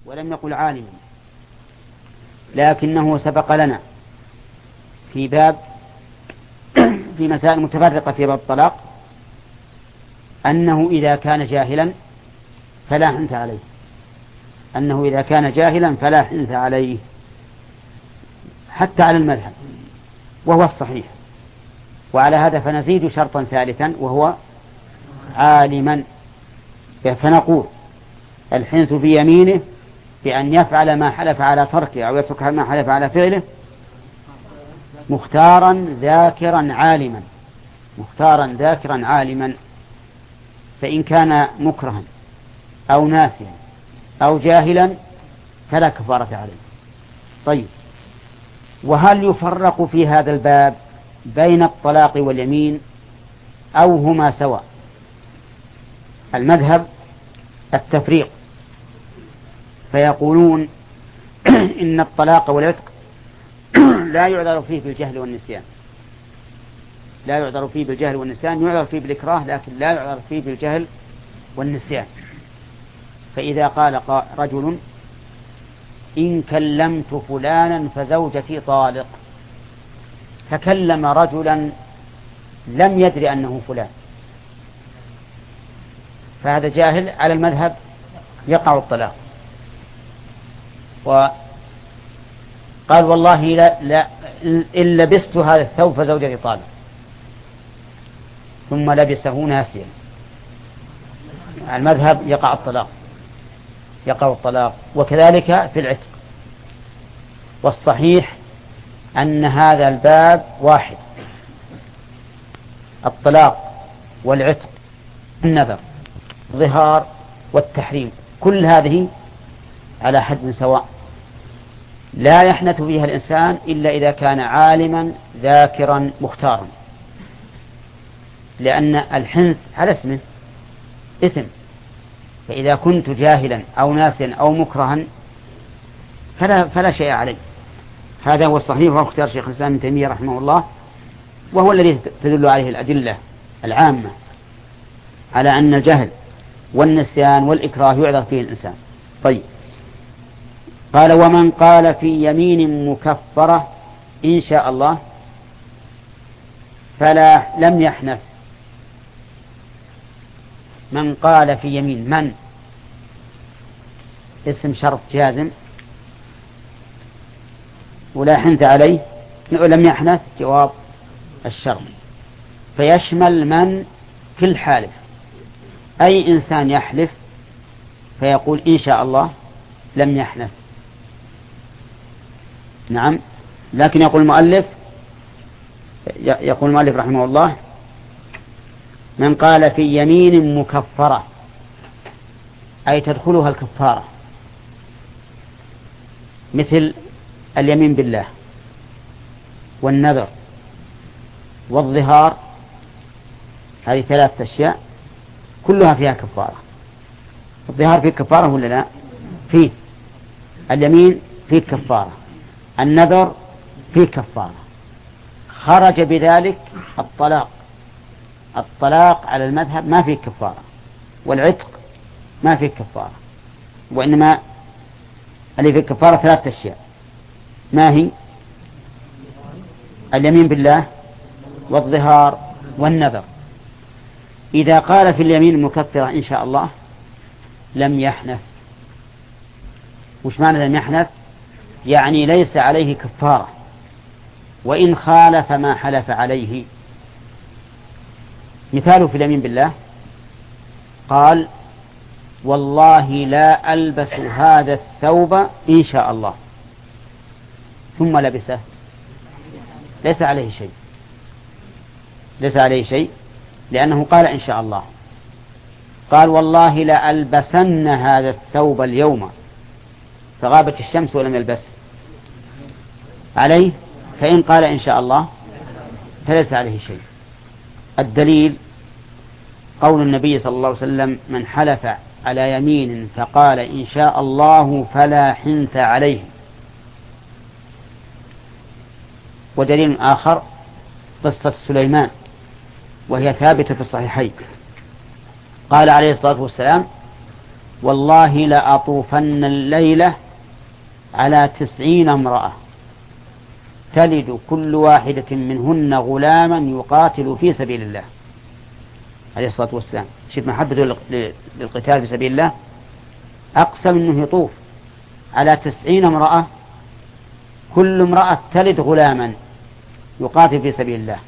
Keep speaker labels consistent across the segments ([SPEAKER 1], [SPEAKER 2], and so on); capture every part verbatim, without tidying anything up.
[SPEAKER 1] ولم يقل عالما، لكنه سبق لنا في باب في مسائل متفرقة في باب الطلاق أنه إذا كان جاهلا فلا حنث عليه، أنه إذا كان جاهلا فلا حنث عليه حتى على المذهب، وهو الصحيح. وعلى هذا فنزيد شرطا ثالثا وهو عالما، فنقول الحنث في يمينه بأن يفعل ما حلف على تركه أو يترك ما حلف على فعله مختارا ذاكرا عالما، مختارا ذاكرا عالما. فإن كان مكرها أو ناسيا أو جاهلا فلا كفارة عليه. طيب، وهل يفرق في هذا الباب بين الطلاق واليمين أو هما سواء؟ المذهب التفريق، فيقولون إن الطلاق والعتق لا يعذر فيه بالجهل والنسيان، لا يعذر فيه بالجهل والنسيان، يعذر فيه بالإكراه لكن لا يعذر فيه بالجهل والنسيان. فإذا قال رجل إن كلمت فلانا فزوجتي طالق، فكلم رجلا لم يدري أنه فلان، فهذا جاهل، على المذهب يقع الطلاق. وقال والله لا, لا إن لبست هذا الثوب فزوجتي طالق، ثم لبسه ناسيا، على المذهب يقع الطلاق، يقع الطلاق. وكذلك في العتق. والصحيح أن هذا الباب واحد، الطلاق والعتق، النذر، الظهار والتحريم، كل هذه على حد سواء، لا يحنث فيها الإنسان إلا إذا كان عالما ذاكرا مختارا، لأن الحنث على اسمه إثم، فإذا كنت جاهلا أو ناسيا أو مكرها فلا, فلا شيء عليه. هذا هو الصحيح، وهو اختيار شيخ الإسلام ابن تيمية رحمه الله، وهو الذي تدل عليه الأدلة العامة على أن الجهل والنسيان والإكراه يعذر فيه الإنسان. طيب، قال ومن قال في يمين مكفرة إن شاء الله فلا لم يحنث. من قال في يمين، من اسم شرط جازم ولا حنث عليه، لم يحنث جواب الشرط، فيشمل من في الحالف، أي إنسان يحلف فيقول إن شاء الله لم يحنث. نعم، لكن يقول المؤلف يقول المؤلف رحمه الله من قال في يمين مكفرة، أي تدخلها الكفارة، مثل اليمين بالله والنذر والظهار، هذه ثلاثة أشياء كلها فيها كفارة. الظهار فيه كفارة ولا لا؟ فيه. اليمين فيه كفارة، النذر فيه كفارة. خرج بذلك الطلاق، الطلاق على المذهب ما فيه كفارة، والعتق ما فيه كفارة، وإنما اللي فيه كفارة ثلاثة أشياء، ما هي؟ اليمين بالله والظهار والنذر. إذا قال في اليمين المكفرة إن شاء الله لم يحنث. وش معنى لم يحنث؟ يعني ليس عليه كفارة، وإن خالف ما حلف عليه. مثاله في اليمين بالله قال والله لا ألبس هذا الثوب إن شاء الله، ثم لبسه، ليس عليه شيء، ليس عليه شيء لأنه قال إن شاء الله. قال والله لا ألبسن هذا الثوب اليوم، فغابت الشمس ولم يلبس عليه، فإن قال إن شاء الله فليس عليه شيء. الدليل قول النبي صلى الله عليه وسلم من حلف على يمين فقال إن شاء الله فلا حنث عليه. ودليل آخر قصة سليمان وهي ثابتة في الصحيحين، قال عليه الصلاة والسلام والله لأطوفن الليلة على تسعين امرأة تلد كل واحدة منهن غلاما يقاتل في سبيل الله عليه الصلاة والسلام. شوف محبته للقتال في سبيل الله، أقسم أنه يطوف على تسعين امرأة كل امرأة تلد غلاما يقاتل في سبيل الله.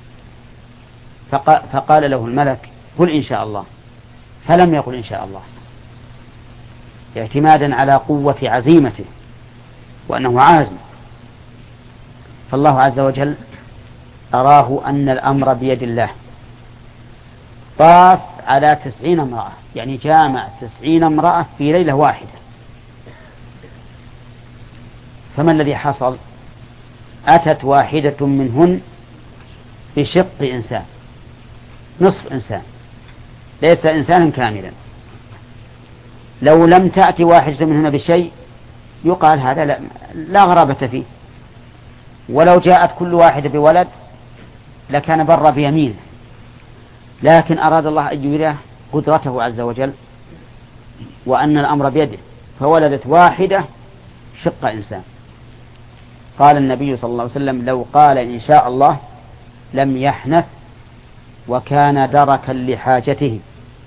[SPEAKER 1] فقال له الملك قل إن شاء الله، فلم يقل إن شاء الله، اعتمادا على قوة عزيمته وأنه عازم. فالله عز وجل أراه أن الأمر بيد الله، طاف على تسعين امرأة، يعني جامع تسعين امرأة في ليلة واحدة. فما الذي حصل؟ أتت واحدة منهن بشق إنسان، نصف إنسان، ليس إنسانا كاملا. لو لم تأتي واحدة منهن بشيء يقال هذا لا, لا غرابة فيه، ولو جاءت كل واحدة بولد لكان بر بيمينه، لكن أراد الله أن يريه قدرته عز وجل وأن الأمر بيده، فولدت واحدة شق إنسان. قال النبي صلى الله عليه وسلم لو قال إن شاء الله لم يحنث وكان دركا لحاجته،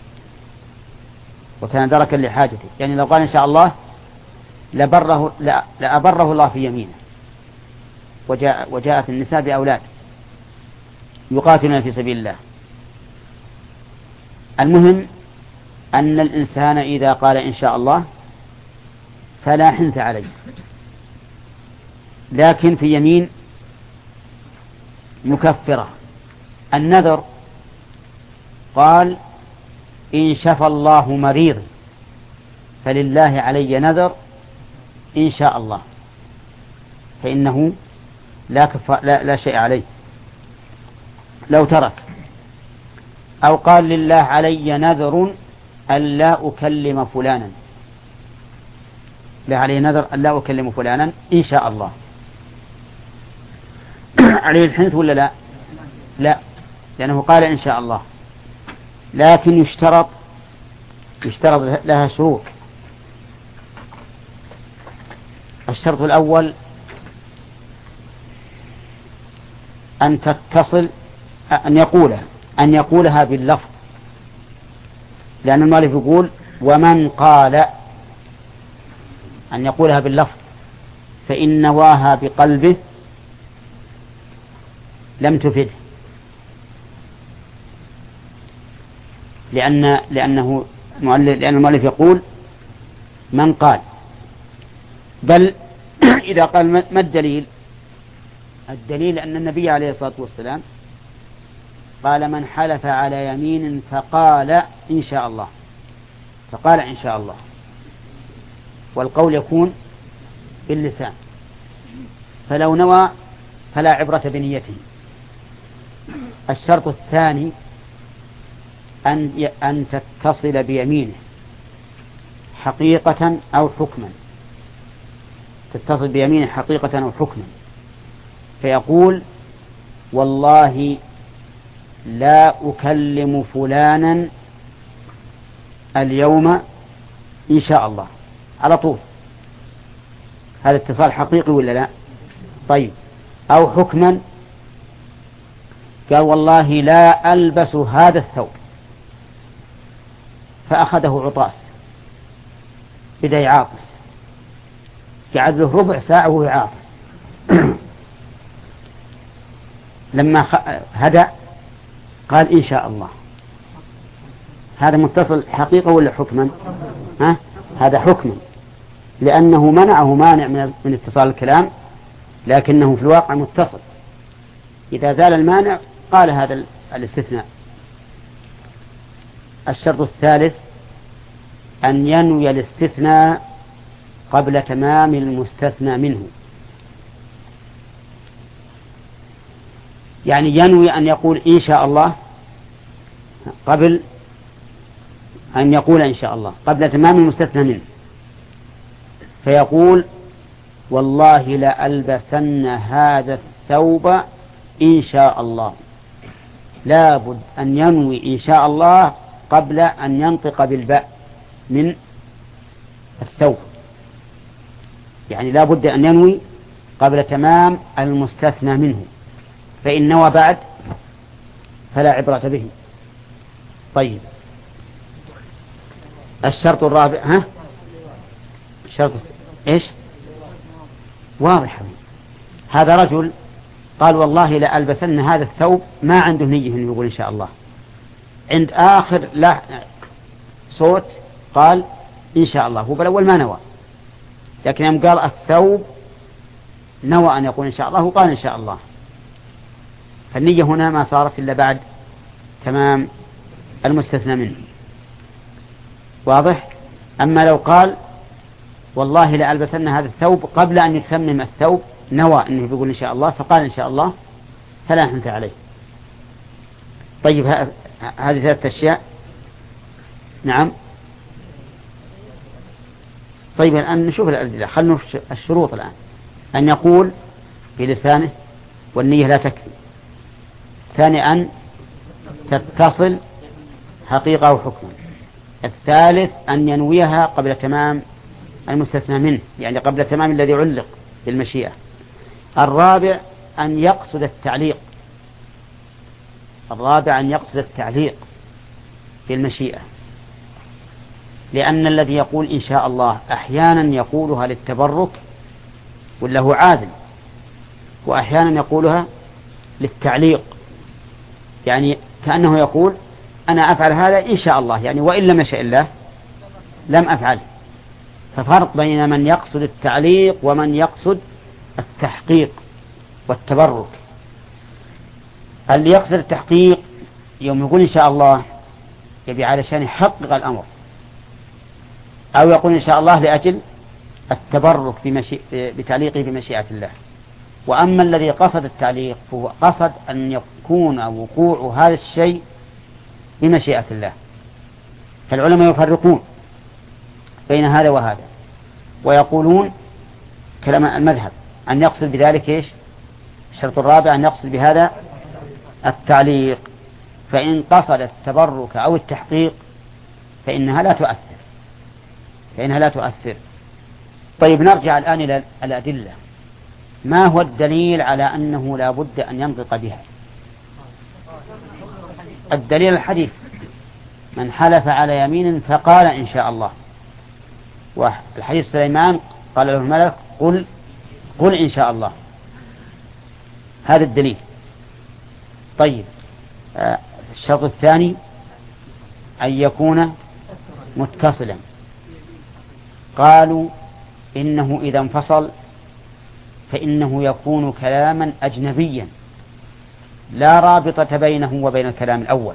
[SPEAKER 1] وكان دركا لحاجته، يعني لو قال إن شاء الله لبره لأبره الله في يمينه. وجاء وجاءت النساء بأولاد يقاتلون في سبيل الله. المهم أن الإنسان إذا قال إن شاء الله فلا حنث عليه، لكن في يمين مكفرة. النذر قال إن شفى الله مريض فلله علي نذر إن شاء الله، فإنه لا, كف... لا... لا شيء عليه لو ترك. أو قال لله علي نذر ألا أكلم فلانا، لا علي نذر ألا أكلم فلانا إن شاء الله، عليه الحنث ولا لا؟ لا، لأنه قال إن شاء الله، لكن يشترط يشترط لها شروط. الشرط الأول أن تتصل أن يقولها أن يقولها باللفظ، لأن المؤلف يقول ومن قال، أن يقولها باللفظ، فإن نواها بقلبه لم تفده، لأن لأنه لأن المؤلف يقول من قال. بل إذا قال ما الدليل؟ الدليل أن النبي عليه الصلاة والسلام قال من حلف على يمين فقال إن شاء الله، فقال إن شاء الله، والقول يكون باللسان، فلو نوى فلا عبرة بنيته. الشرط الثاني أن أن تتصل بيمينه حقيقة أو حكما، تتصل بيمينه حقيقة أو حكما، فيقول والله لا أكلم فلانا اليوم إن شاء الله على طول. هذا اتصال حقيقي ولا لا؟ طيب. أو حكما، قال والله لا ألبس هذا الثوب، فأخذه عطاس بدأ يعاطس، قعد له ربع ساعة وهو يعاطس لما هدأ قال إن شاء الله. هذا متصل حقيقة ولا حكما؟ ها؟ هذا حكما، لأنه منعه مانع من اتصال الكلام، لكنه في الواقع متصل. إذا زال المانع قال هذا الاستثناء. الشرط الثالث أن ينوي الاستثناء قبل تمام المستثنى منه، يعني ينوي أن يقول إن شاء الله قبل أن يقول إن شاء الله قبل تمام المستثنى منه، فيقول والله لألبسن هذا الثوب إن شاء الله. لابد أن ينوي إن شاء الله قبل أن ينطق بالباء من الثوب، يعني لا بد أن ينوي قبل تمام المستثنى منه، فإن نوى بعد فلا عبرة به. طيب الشرط الرابع، ها الشرط إيش؟ واضح. هذا رجل قال والله لألبسن هذا الثوب، ما عنده نية أنه يقول إن شاء الله، عند آخر لا صوت قال إن شاء الله، هو بالأول ما نوى، لكن يوم قال الثوب نوى أن يقول إن شاء الله وقال إن شاء الله، فالنية هنا ما صارت إلا بعد تمام المستثنى منه. واضح؟ أما لو قال والله لألبسن هذا الثوب قبل أن يتمم الثوب، نوى أنه بيقول إن شاء الله فقال إن شاء الله، فلا حنث عليه. طيب هذه ثلاثة أشياء. نعم. طيب الآن نشوف الأدلة، خلنا الشروط الآن. أن يقول بلسانه والنية لا تكفي. ثاني أن تتصل حقيقة وحكما. الثالث أن ينويها قبل تمام المستثنى منه، يعني قبل تمام الذي علق بالمشيئة. الرابع أن يقصد التعليق الرابع أن يقصد التعليق بالمشيئة، لأن الذي يقول إن شاء الله أحيانا يقولها للتبرك ولا هو عازم، وأحيانا يقولها للتعليق، يعني كأنه يقول أنا أفعل هذا إن شاء الله، يعني وإن لم يشاء الله لم أفعله. ففرق بين من يقصد التعليق ومن يقصد التحقيق والتبرك. اللي يقصد التحقيق يوم يقول إن شاء الله يبي علشان يحقق الأمر، أو يقول إن شاء الله لأجل التبرك بمشي... بتعليقه بمشيئة الله. وأما الذي قصد التعليق فهو قصد أن يكون وقوع هذا الشيء بمشيئة الله. فالعلماء يفرقون بين هذا وهذا، ويقولون كلام المذهب أن يقصد بذلك إيش؟ الشرط الرابع أن يقصد بهذا التعليق، فإن قصد التبرك أو التحقيق فإنها لا تؤثر فإنها لا تؤثر. طيب نرجع الآن إلى الأدلة. ما هو الدليل على أنه لا بد أن ينطق بها؟ الدليل الحديث: من حلف على يمين فقال إن شاء الله. والحديث سليمان قال له الملك قل قل إن شاء الله. هذا الدليل. طيب آه الشرط الثاني أن يكون متصلا. قالوا إنه إذا انفصل فإنه يكون كلاما أجنبيا لا رابطة بينه وبين الكلام الأول،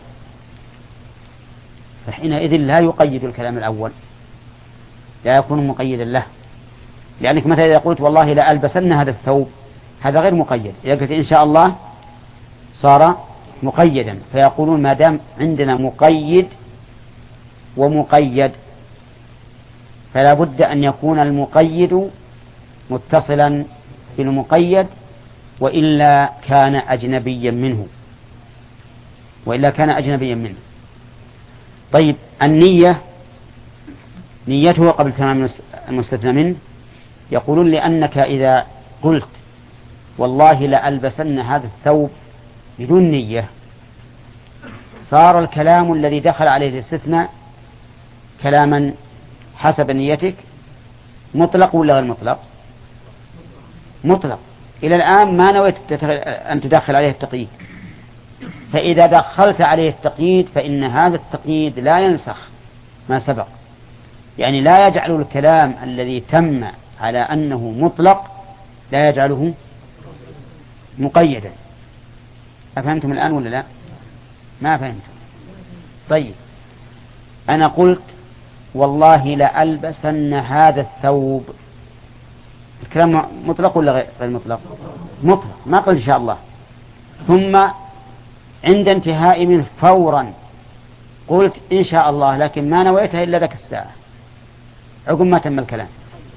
[SPEAKER 1] فحينئذ لا يقيد الكلام الأول، لا يكون مقيدا له. لأنك مثلا إذا قلت والله لا ألبسن هذا الثوب، هذا غير مقيد. إذا قلت إن شاء الله صار مقيدا. فيقولون ما دام عندنا مقيد ومقيد فلا بد أن يكون المقيد متصلا بالمقيد، وإلا كان أجنبيا منه وإلا كان أجنبيا منه. طيب النية، نيته قبل تمام المستثنى منه. يقولون لأنك إذا قلت والله لألبسن هذا الثوب بدون نية صار الكلام الذي دخل عليه الاستثناء كلاما حسب نيتك مطلق ولا غير مطلق؟ مطلق. إلى الآن ما نويت أن تدخل عليه التقييد، فإذا دخلت عليه التقييد فإن هذا التقييد لا ينسخ ما سبق، يعني لا يجعل الكلام الذي تم على أنه مطلق لا يجعله مقيدا. أفهمتم الآن ولا لا؟ ما فهمتم. طيب أنا قلت والله لألبسن هذا الثوب، الكلام مطلق ولا غير مطلق؟ مطلق، ما قل إن شاء الله. ثم عند انتهاء منه فورا قلت إن شاء الله، لكن ما نويتها إلا ذاك الساعة عقب ما تم الكلام.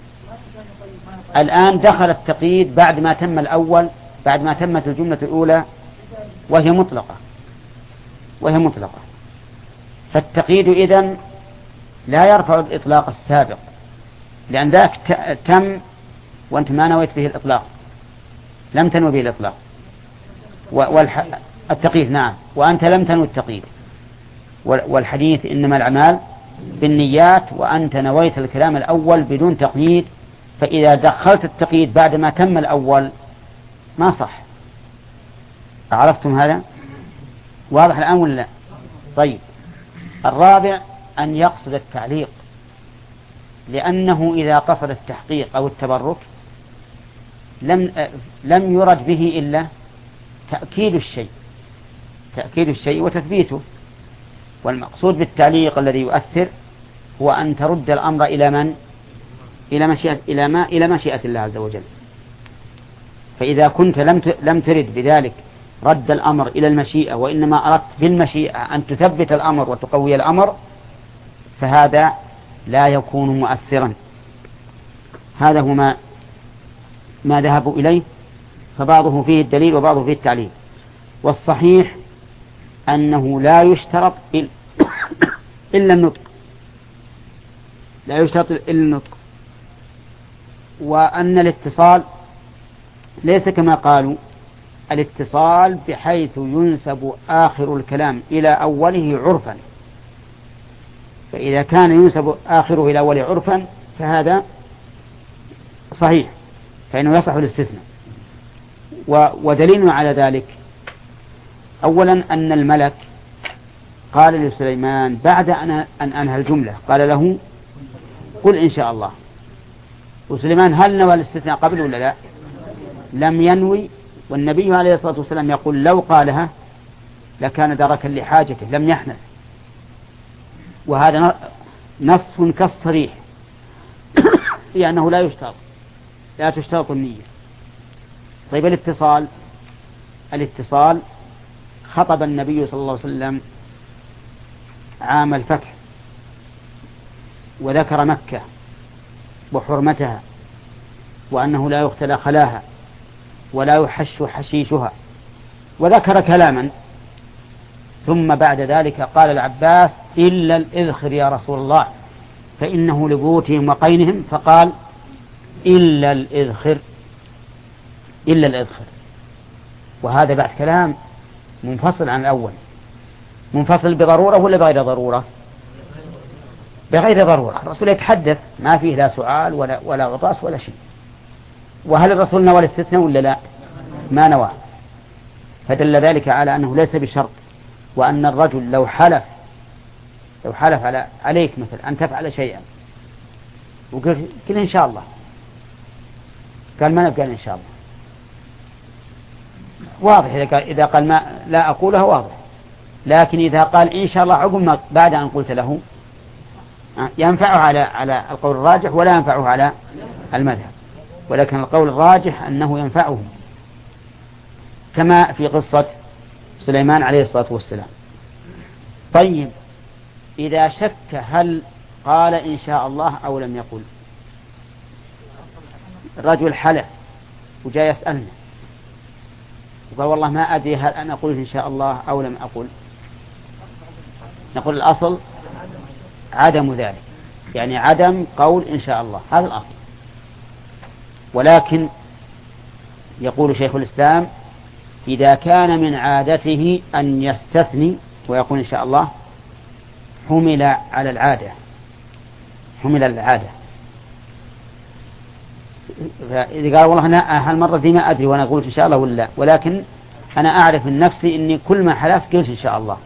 [SPEAKER 1] الآن دخل التقييد بعد ما تم الأول، بعد ما تمت الجملة الأولى وهي مطلقة وهي مطلقة. فالتقييد إذن لا يرفع الإطلاق السابق، لأن ذاك تم وأنت ما نويت به الإطلاق، لم تنوي به الإطلاق والتقييد. نعم، وأنت لم تنوي التقييد. والحديث إنما الأعمال بالنيات، وأنت نويت الكلام الأول بدون تقييد، فإذا دخلت التقييد بعد ما تم الأول ما صح. عرفتم هذا؟ واضح الآن ولا لا؟ طيب، الرابع أن يقصد التعليق، لأنه إذا قصد التحقيق أو التبرك لم لم يرد به إلا تأكيد الشيء تأكيد الشيء وتثبيته. والمقصود بالتعليق الذي يؤثر هو أن ترد الأمر إلى من؟ إلى مشيئة إلى ما إلى مشيئة الله عز وجل. فإذا كنت لم لم ترد بذلك رد الأمر إلى المشيئة، وإنما أردت بالمشيئة أن تثبت الأمر وتقوي الأمر، فهذا لا يكون مؤثرا. هذا هو ما ما ذهبوا إليه، فبعضه فيه الدليل وبعضه فيه التعليل. والصحيح أنه لا يشترط إلا النطق، لا يشترط إلا النطق، وأن الاتصال ليس كما قالوا الاتصال بحيث ينسب آخر الكلام إلى أوله عرفا، فإذا كان ينسب آخره إلى أوله عرفا فهذا صحيح، فإنه يصح الاستثناء. ودليل على ذلك أولا أن الملك قال لسليمان بعد أن أنهى الجملة قال له قل إن شاء الله. وسليمان هل نوى الاستثناء قبل ولا لا؟ لم ينوي. والنبي عليه الصلاة والسلام يقول لو قالها لكان دركا لحاجته لم يحنث. وهذا نص كالصريح في أنه لا يشترط لا تشترط النية. طيب، الاتصال الاتصال خطب النبي صلى الله عليه وسلم عام الفتح وذكر مكة وحرمتها، وأنه لا يختلى خلاها ولا يحش حشيشها، وذكر كلاما. ثم بعد ذلك قال العباس إلا الإذخر يا رسول الله فإنه لبيوتهم وقينهم، فقال إلا الإذخر إلا الإذخر. وهذا بعد كلام منفصل عن الأول. منفصل بضرورة ولا بغير ضرورة؟ بغير ضرورة. الرسول يتحدث ما فيه لا سؤال ولا, ولا غطاس ولا شيء. وهل الرسول نوى الاستثناء ولا لا؟ ما نوى. فدل ذلك على أنه ليس بشرط، وأن الرجل لو حلف لو حلف على عليك مثل أن تفعل شيئا وقال إن شاء الله، قال ما نبقى إن شاء الله، واضح. إذا قال, إذا قال ما لا أقولها واضح. لكن إذا قال إن شاء الله عقب ما بعد أن قلت له ينفعه على على القول الراجح ولا ينفعه على المذهب. ولكن القول الراجح أنه ينفعه، كما في قصة سليمان عليه الصلاة والسلام. طيب، إذا شك هل قال إن شاء الله أو لم يقل، الرجل حلف وجاء يسألنا وقال والله ما أدري هل أنا أقول إن شاء الله أو لم أقل، نقول الأصل عدم ذلك، يعني عدم قول إن شاء الله، هذا الأصل. ولكن يقول شيخ الإسلام إذا كان من عادته أن يستثني ويقول إن شاء الله حمل على العادة حمل على العادة فإذا قال والله أنا هالمرة دي ما أدري وأنا أقول إن شاء الله ولا لا، ولكن أنا أعرف من نفسي إني كل ما حلفت قلت إن شاء الله،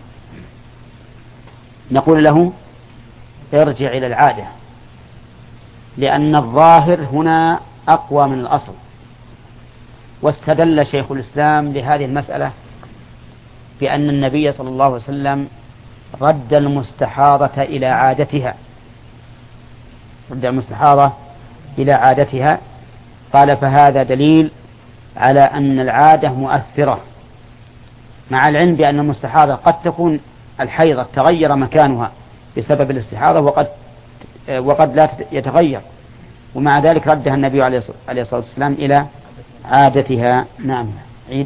[SPEAKER 1] نقول له ارجع إلى العادة، لأن الظاهر هنا أقوى من الأصل. واستدل شيخ الإسلام لهذه المسألة بأن النبي صلى الله عليه وسلم رد المستحاضة إلى عادتها رد المستحاضة إلى عادتها قال فهذا دليل على أن العادة مؤثرة، مع العلم بأن المستحاضة قد تكون الحيضة تغير مكانها بسبب الاستحاضة وقد وقد لا يتغير، ومع ذلك ردها النبي عليه الصلاة والسلام إلى عادتها. نعم. عيد.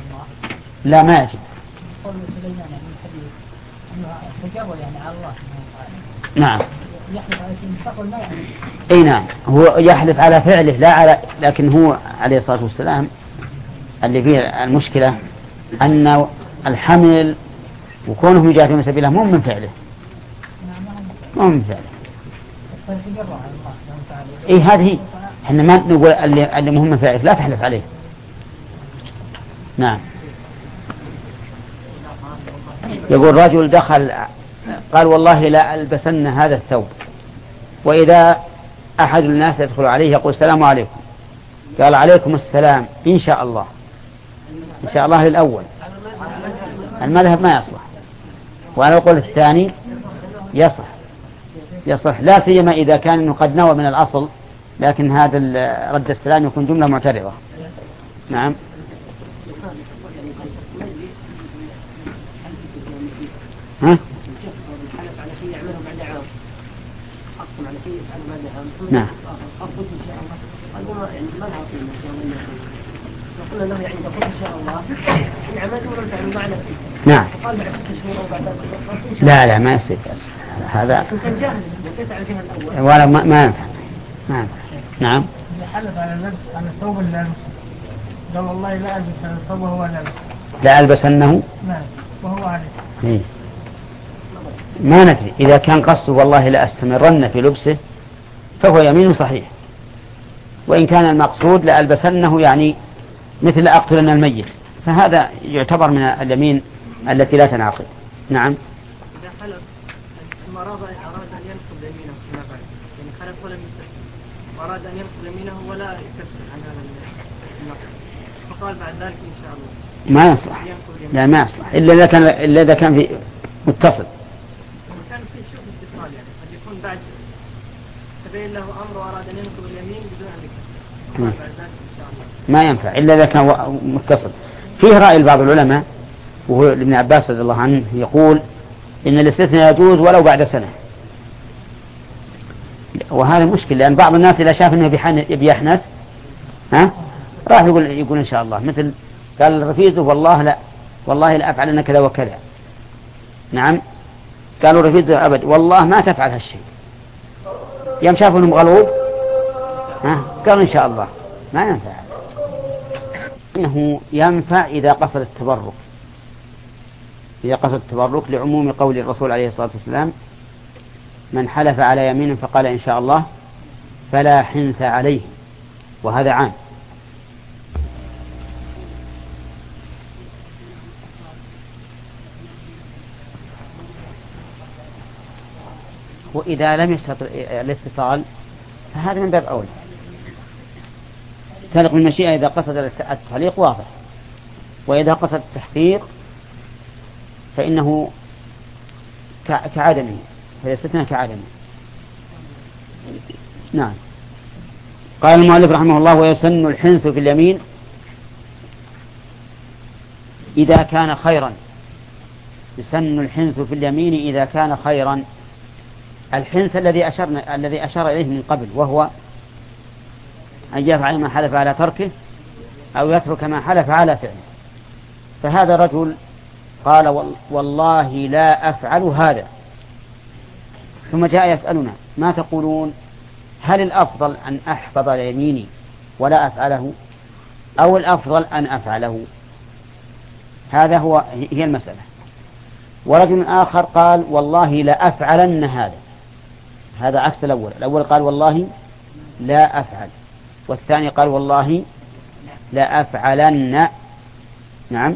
[SPEAKER 1] لا ما يجب. نعم.
[SPEAKER 2] يحلف على شيء مستقبل ما يحلف.
[SPEAKER 1] اي نعم، هو يحلف على فعله لا على، لكن هو عليه الصلاة والسلام اللي فيه المشكلة أن الحمل وكونه يجاهد في سبيله مو من فعله، مو من فعله. اي هذه احنا ما نقول اللي اللي مهم من فعله لا تحلف عليه. نعم. يقول رجل دخل قال والله لا ألبسن هذا الثوب، وإذا أحد الناس يدخل عليه يقول السلام عليكم، قال عليكم السلام إن شاء الله، إن شاء الله الأول، المذهب ما يصلح، وأنا أقول الثاني يصلح، يصلح لا سيما إذا كان إنه قد نوى من الأصل، لكن هذا رد السلام يكون جملة معترضة. نعم. ها؟ نعم. نعم. لا لا ما يصير هذا ولا ما ما ينفع. نعم. نعم.
[SPEAKER 2] حلف على اللبس على الثوب اللي لابسه، قال والله لا ألبس هذا الثوب وهو لابس.
[SPEAKER 1] لا ألبسنه.
[SPEAKER 2] نعم وهو عليه.
[SPEAKER 1] إيه. ما ندري إذا كان قصده والله لا أستمرن في لبسه فهو يمين صحيح، وإن كان المقصود لألبسنه يعني مثل أقتلن الميت فهذا يعتبر من اليمين التي لا تنعقد. نعم.
[SPEAKER 2] إذا حلف ثم أراد أن ينقض يمينه فيما بعد، يعني حلف ولم يستفسر وأراد أن ينقض يمينه ولا يستفسر عن هذا النقض، فقال بعد ذلك إن شاء الله
[SPEAKER 1] ما يصلح. لا ما يصلح إلا إذا كان إلا إذا كان في متصل.
[SPEAKER 2] كان في شوف اتصال يعني قد يكون بعد تبين له أمر وأراد أن ينقض اليمين بدون أن يكتب بعد ذلك إن شاء الله
[SPEAKER 1] ما ينفع إلا إذا كان متصل. فيه رأي لبعض العلماء وهو ابن عباس رضي الله عنه يقول إن الاستثناء يجوز ولو بعد سنة، وهذا مشكل لأن بعض الناس إذا شاف أنه بيحنث ها راح يقول يقول إن شاء الله، مثل قال رفيقه والله لا والله لا أفعل أن كذا وكذا. نعم. قالوا رفيقه أبد والله ما تفعل هالشيء، يوم شافوا أنهم غلوب ها قالوا إن شاء الله. ما ينفع. إنه ينفع إذا قصد التبرك، إذا قصد التبرك لعموم قول الرسول عليه الصلاة والسلام من حلف على يمين فقال إن شاء الله فلا حنث عليه، وهذا عام. وإذا لم يشترط الاتصال فهذا من باب أولى. تعلق بالمشيئة إذا قصد التعليق واضح، وإذا قصد التحقيق فإنه كعدمه، فيستثنى كعدمه. نعم. قال المؤلف رحمه الله ويسن الحنث في اليمين إذا كان خيرا. يسن الحنث في اليمين إذا كان خيرا. الحنث الذي أشرنا الذي أشار إليه من قبل، وهو أن يفعل ما حلف على تركه أو يترك ما حلف على فعله. فهذا رجل قال والله لا أفعل هذا، ثم جاء يسألنا ما تقولون، هل الأفضل أن أحفظ يميني ولا أفعله أو الأفضل أن أفعله؟ هذا هو هي المسألة. ورجل آخر قال والله لا أفعلن هذا، هذا عكس الأول. الأول قال والله لا أفعل، والثاني قال والله لا أفعلن. نعم.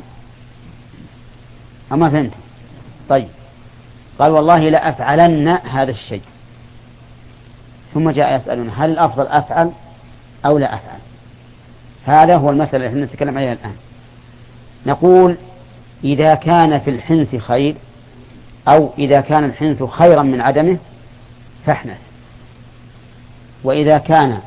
[SPEAKER 1] أما فهمت؟ طيب. قال والله لا أفعلن هذا الشيء، ثم جاء يسألنا هل الأفضل أفعل أو لا أفعل؟ هذا هو المسألة التي نتكلم عليها الآن. نقول إذا كان في الحنث خير أو إذا كان الحنث خيرا من عدمه فاحنث، وإذا كان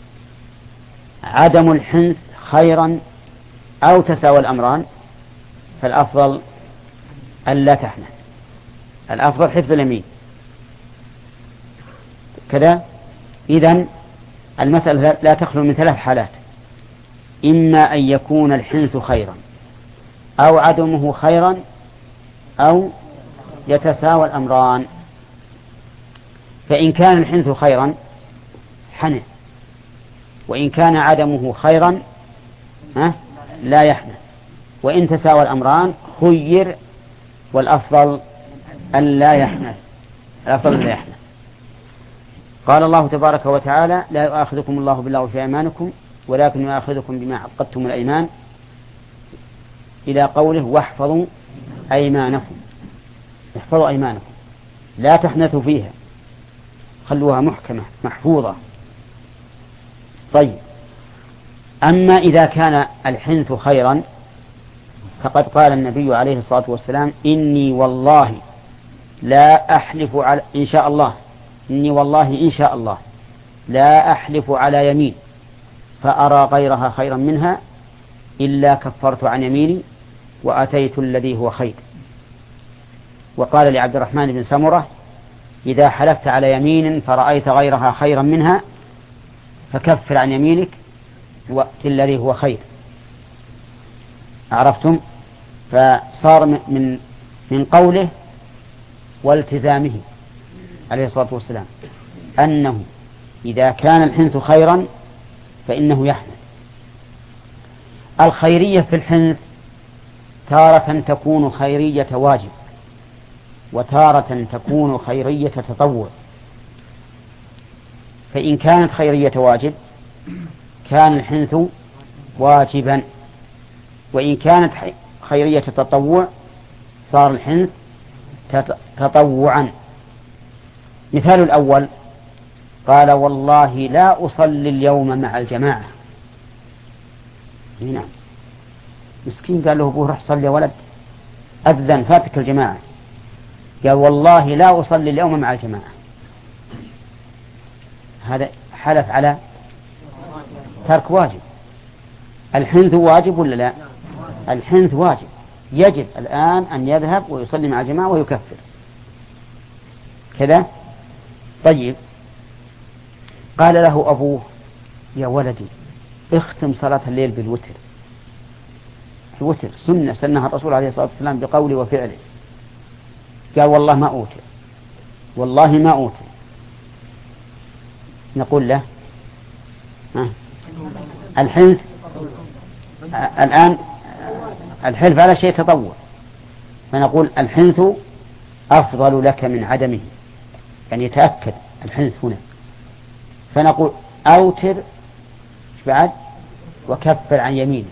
[SPEAKER 1] عدم الحنث خيرا أو تساوى الأمران فالأفضل ألا تحنث، الأفضل حفظ اليمين كذا. إذن المسألة لا تخلو من ثلاث حالات: إما أن يكون الحنث خيرا أو عدمه خيرا أو يتساوى الأمران. فإن كان الحنث خيرا حنث، وإن كان عدمه خيرا ها لا يحنث، وإن تساوى الأمران خير، والأفضل أن لا يحنث، الأفضل أن لا يحنث. قال الله تبارك وتعالى: لا يؤاخذكم الله باللغو في أيمانكم ولكن يؤاخذكم بما عقدتم الأيمان، إلى قوله: واحفظوا أيمانكم. احفظوا أيمانكم، لا تحنثوا فيها، خلوها محكمة محفوظة. طيب، أما إذا كان الحنث خيرا فقد قال النبي عليه الصلاة والسلام: إني والله لا أحلف على إن شاء الله إني والله إن شاء الله لا أحلف على يمين فأرى غيرها خيرا منها إلا كفرت عن يميني وأتيت الذي هو خير. وقال لعبد الرحمن بن سمرة: إذا حلفت على يمين فرأيت غيرها خيرا منها فكفر عن يمينك وأت الذي هو خير. عرفتم؟ فصار من من قوله والتزامه عليه الصلاة والسلام أنه إذا كان الحنث خيرا فإنه يحنث. الخيرية في الحنث تارة تكون خيرية واجب، وتارة تكون خيرية تطوع. فإن كانت خيرية واجب كان الحنث واجبا، وإن كانت خيرية تطوع صار الحنث تطوعا. مثال الأول: قال: والله لا أصلي اليوم مع الجماعة. هنا مسكين قال له أبوه: روح صلي يا ولد، أذن فاتك الجماعة. قال: والله لا أصلي اليوم مع الجماعة. هذا حلف على ترك واجب. الحنث واجب ولا لا؟ الحنث واجب، يجب الآن أن يذهب ويصلي مع الجماعة ويكفر كذا. طيب، قال له أبوه: يا ولدي اختم صلاة الليل بالوتر. الوتر سنة سنها الرسول عليه الصلاة والسلام بقوله وفعله. قال: والله ما أوتر، والله ما أوتر. نقول له: ها الحنث الآن الحلف على شيء تطوع، فنقول الحنث أفضل لك من عدمه، يعني يتأكد الحنث هنا. فنقول: أوتر بعد وكفر عن يمينه.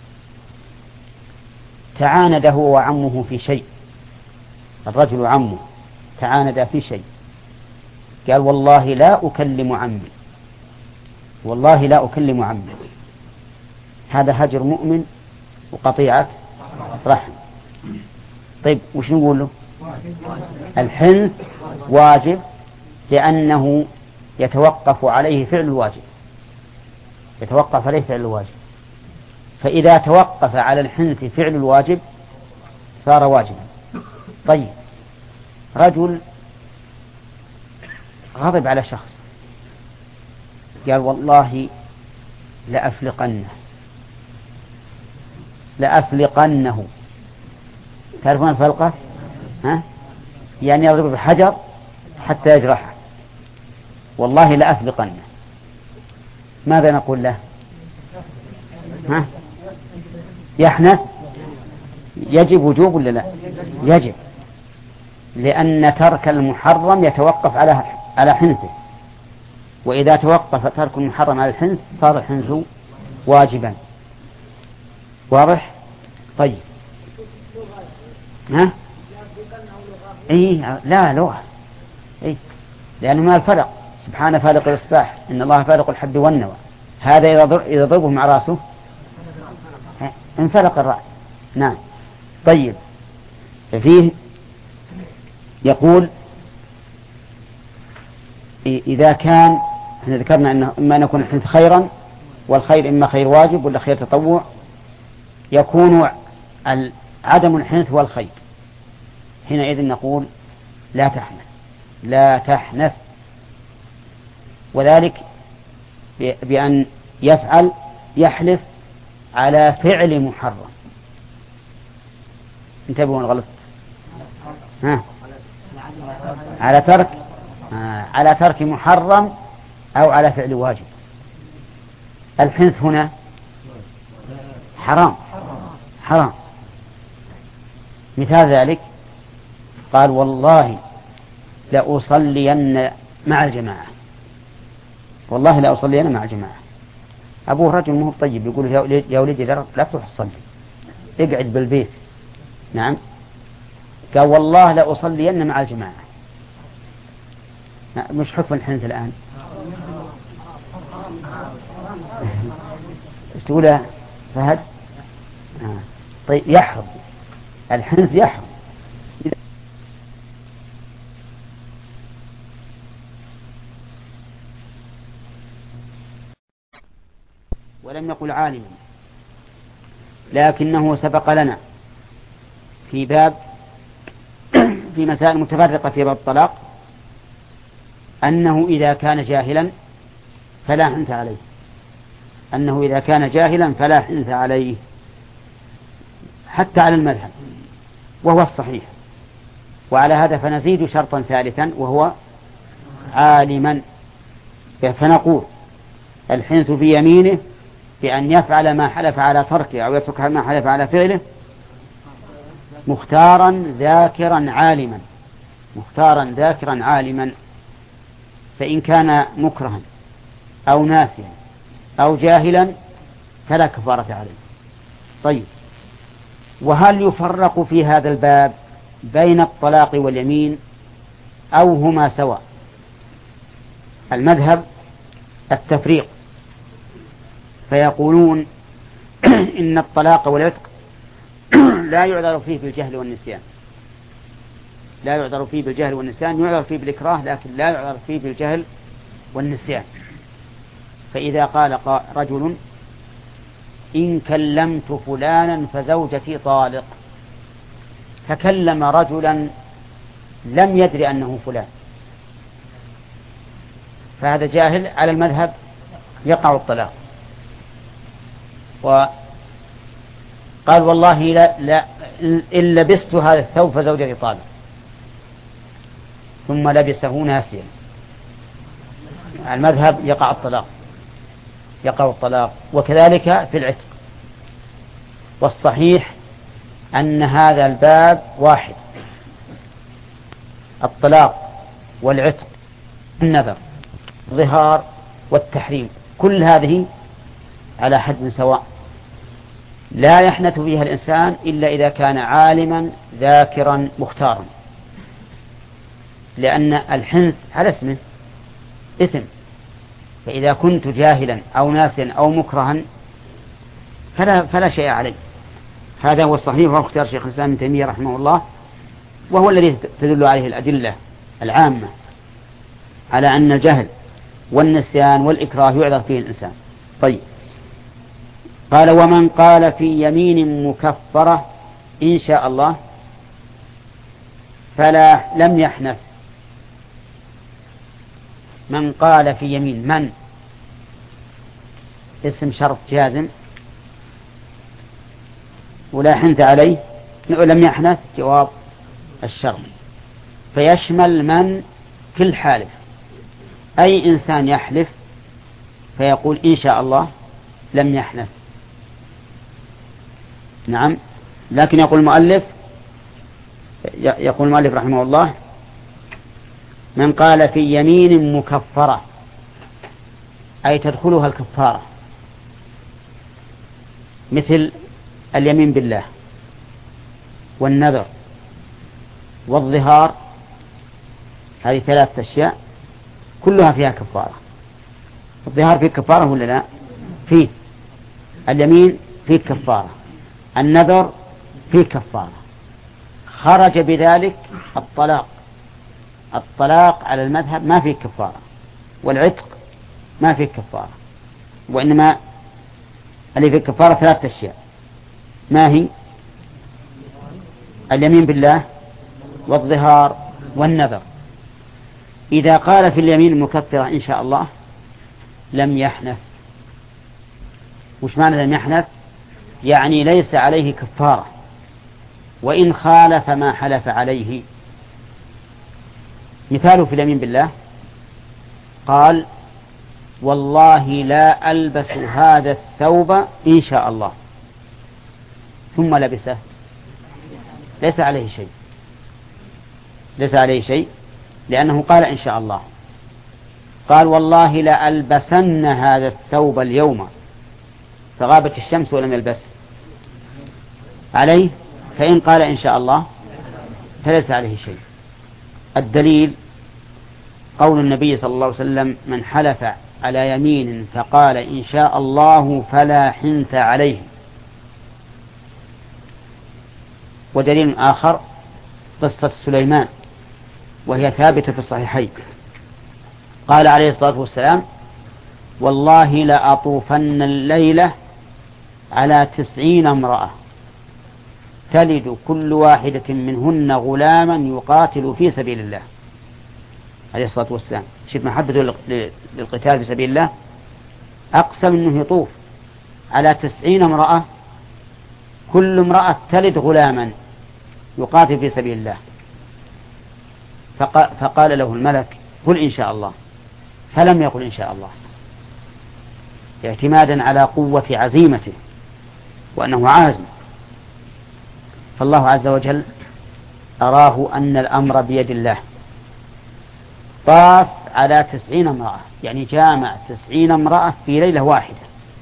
[SPEAKER 1] تعاند هو وعمه في شيء، الرجل وعمه تعاند في شيء. قال: والله لا أكلم عمي، والله لا أكلم عمي. هذا هجر مؤمن وقطيعة رحم. طيب، وش نقول له؟ الحنث واجب لأنه يتوقف عليه فعل الواجب، يتوقف عليه فعل الواجب. فإذا توقف على الحنث فعل الواجب صار واجبا. طيب، رجل غضب على شخص، قال: والله لأفلقنه لأفلقنه. تعرفون الفلقة؟ ها؟ يعني يضرب بحجر حتى يجرحه. والله لأفلقنه. ماذا نقول له؟ ها؟ يحنث؟ يجب وجوب ولا لا؟ يجب، لأن ترك المحرم يتوقف على على حنثه، وإذا توقف ترك المحرم على الحنث صار الحنث واجبا. واضح؟ طيب، ها؟ إيه لا لغة، إيه، لأنه ما الفرق. سبحانه فالق الإصباح، إن الله فالق الحب والنوى. هذا إذا ضربه مع رأسه انفلق الرأس. نعم. طيب، فيه يقول: إذا كان احنا ذكرنا أنه إما أن يكون الحنث خيرا، والخير إما خير واجب ولا خير تطوع، يكون عدم الحنث والخير، حينئذ نقول: لا تحنث، لا تحنث. وذلك بأن يفعل يحلف على فعل محرم. انتبهوا الغلط، ها؟ على ترك آه. منها على ترك محرم أو على فعل واجب. الحنث هنا حرام حرام. مثال ذلك قال والله لأصلين مع الجماعة، والله لأصلين مع الجماعة. أبوه رجل مو طيب يقول يا ولدي لا تروح تصلي، اقعد بالبيت. نعم، قال والله لأصلين مع الجماعة. مش حكم الحنث الآن؟ ايش تقول فهد؟ آه. طيب يحرم الحنث، يحرم. ولم يقل عالما، لكنه سبق لنا في باب في مسائل متفرقة في باب الطلاق أنه إذا كان جاهلا فلا حنث عليه، أنه إذا كان جاهلا فلا حنث عليه حتى على المذهب، وهو الصحيح. وعلى هذا فنزيد شرطا ثالثا وهو عالما، فنقول الحنث بيمينه بأن يفعل ما حلف على تركه أو يترك ما حلف على فعله مختارا ذاكرا عالما، مختارا ذاكرا عالما. فإن كان مكرها أو ناسيا أو جاهلا فلا كفارة عليه. طيب، وهل يفرق في هذا الباب بين الطلاق واليمين أو هما سواء؟ المذهب التفريق، فيقولون إن الطلاق والعتق لا يعذر فيه بالجهل والنسيان، لا يعذر فيه بالجهل والنسيان، يعذر فيه بالإكراه لكن لا يعذر فيه بالجهل والنسيان. فإذا قال رجل إن كلمت فلانا فزوجتي طالق، فكلم رجلا لم يدري أنه فلان، فهذا جاهل، على المذهب يقع الطلاق. وقال والله لا, لا إن لبست هذا الثوب فزوجتي طالق، ثم لبسه ناسيا، على المذهب يقع الطلاق، يقع الطلاق. وكذلك في العتق. والصحيح أن هذا الباب واحد، الطلاق والعتق، النذر، الظهار والتحريم، كل هذه على حد سواء، لا يحنث فيها الإنسان إلا إذا كان عالما ذاكرا مختارا، لأن الحنث على اسمه إثم. فإذا كنت جاهلا أو ناسيا أو مكرها فلا, فلا شيء عليه. هذا هو الصحيح، وهو اختيار شيخ الإسلام ابن تيمية رحمه الله، وهو الذي تدل عليه الأدلة العامة على أن الجهل والنسيان والإكراه يعذر فيه الإنسان. طيب، قال ومن قال في يمين مكفرة إن شاء الله فلا لم يحنث. من قال في يمين، من اسم شرط جازم ولا حنث عليه، لم يحنث جواب الشرط، فيشمل من في الحالف، أي إنسان يحلف فيقول إن شاء الله لم يحنث. نعم، لكن يقول المؤلف يقول المؤلف رحمه الله من قال في يمين مكفرة، أي تدخلها الكفارة، مثل اليمين بالله والنذر والظهار، هذه ثلاثة أشياء كلها فيها كفارة. الظهار فيه كفارة ولا لا؟ فيه. اليمين فيه كفارة، النذر فيه كفارة. خرج بذلك الطلاق، الطلاق على المذهب ما فيه كفارة، والعتق ما فيه كفارة، وإنما اللي فيه كفارة ثلاثة أشياء، ما هي؟ اليمين بالله والظهار والنذر. إذا قال في اليمين المكفرة إن شاء الله لم يحنث. وش معنى لم يحنث؟ يعني ليس عليه كفارة، وإن خالف ما حلف عليه. مثاله في اليمين بالله قال والله لا ألبس هذا الثوب إن شاء الله، ثم لبسه، ليس عليه شيء، ليس عليه شيء لأنه قال إن شاء الله. قال والله لا ألبسن هذا الثوب اليوم، فغابت الشمس ولم يلبس عليه، فإن قال إن شاء الله فليس عليه شيء. الدليل قول النبي صلى الله عليه وسلم من حلف على يمين فقال إن شاء الله فلا حنث عليه. ودليل آخر قصة سليمان وهي ثابتة في الصحيحين، قال عليه الصلاة والسلام والله لأطوفن الليلة على تسعين امرأة تلد كل واحدة منهن غلاما يقاتل في سبيل الله عليه الصلاة والسلام. شوف محبته للقتال في سبيل الله، أقسم أنه يطوف على تسعين امرأة كل امرأة تلد غلاما يقاتل في سبيل الله. فقال له الملك قل إن شاء الله، فلم يقل إن شاء الله، اعتمادا على قوة عزيمته وأنه عازم. فالله عز وجل أراه أن الأمر بيد الله، طاف على تسعين امرأة، يعني جامع تسعين امرأة في ليلة واحدة.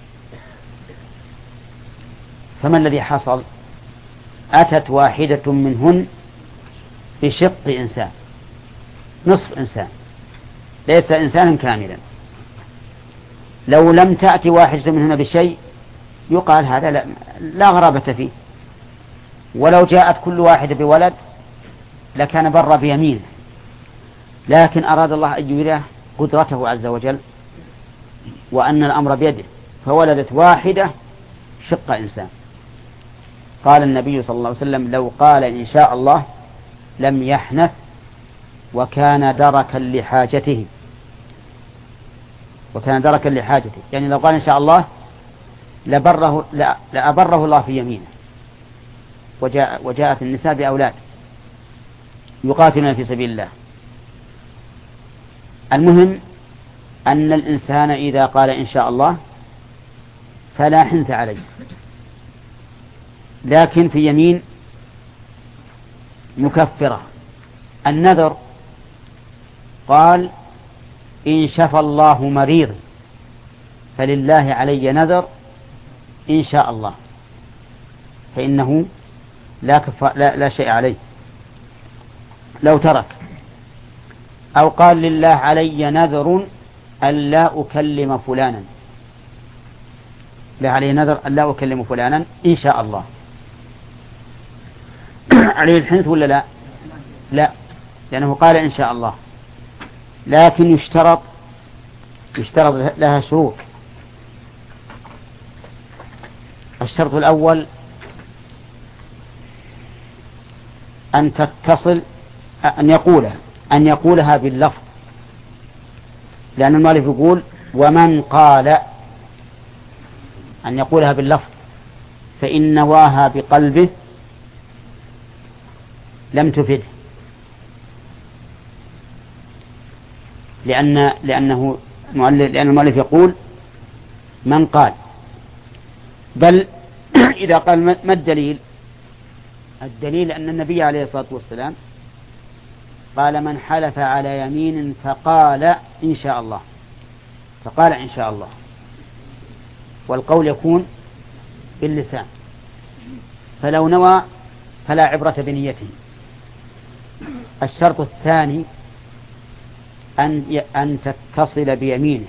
[SPEAKER 1] فما الذي حصل؟ أتت واحدة منهن بشق إنسان، نصف إنسان، ليس إنسانا كاملا. لو لم تأتي واحدة منهن بشيء يقال هذا لا, لا غرابة فيه، ولو جاءت كل واحدة بولد لكان بر بيمينه، لكن أراد الله أن يريه قدرته عز وجل وأن الأمر بيده، فولدت واحدة شق إنسان. قال النبي صلى الله عليه وسلم لو قال إن شاء الله لم يحنث وكان دركا لحاجته، وكان دركا لحاجته، يعني لو قال إن شاء الله لبره لأبره الله في يمينه. وجاء وجاءت النساء بأولاد يقاتلون في سبيل الله. المهم أن الإنسان إذا قال إن شاء الله فلا حنث عليه، لكن في يمين مكفرة. النذر قال إن شفى الله مريض فلله علي نذر إن شاء الله، فإنه لا, كف... لا... لا شيء عليه لو ترك. أو قال لله علي نذر ألا أكلم فلانا، لا علي نذر ألا أكلم فلانا إن شاء الله، عليه الحنث ولا لا؟ لا، لأنه قال إن شاء الله، لكن يشترط يشترط لها شروط. الشرط الأول أن تتصل أن يقولها أن يقولها باللفظ، لأن المؤلف يقول ومن قال، أن يقولها باللفظ، فإن نواها بقلبه لم تفده، لأن لأنه لأن المؤلف يقول من قال. بل إذا قال ما الدليل؟ الدليل أن النبي عليه الصلاة والسلام قال من حلف على يمين فقال إن شاء الله، فقال إن شاء الله، والقول يكون باللسان، فلو نوى فلا عبرة بنيته. الشرط الثاني أن أن تتصل بيمينه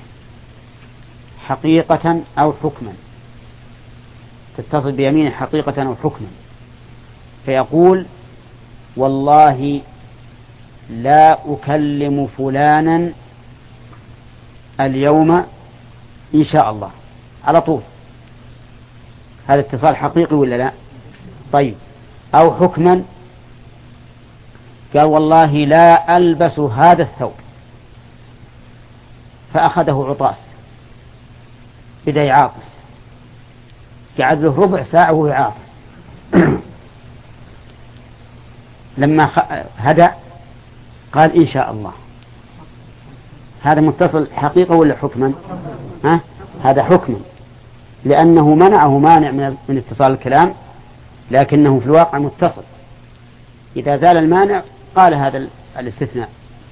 [SPEAKER 1] حقيقة أو حكما، تتصل بيمينه حقيقة أو حكما، فيقول والله لا أكلم فلانا اليوم إن شاء الله على طول. هذا اتصال حقيقي ولا لا؟ طيب. أو حكما قال والله لا ألبس هذا الثوب، فأخذه عطاس بدأ يعاطس، قعد له ربع ساعة وهو يعاطس لما هدأ قال إن شاء الله، هذا متصل حقيقة ولا حكما؟ ها؟ هذا حكما، لأنه منعه مانع من اتصال الكلام، لكنه في الواقع متصل. إذا زال المانع قال هذا الاستثناء.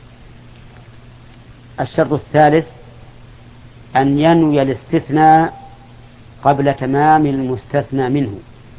[SPEAKER 1] الشرط الثالث أن ينوي الاستثناء قبل تمام المستثنى منه،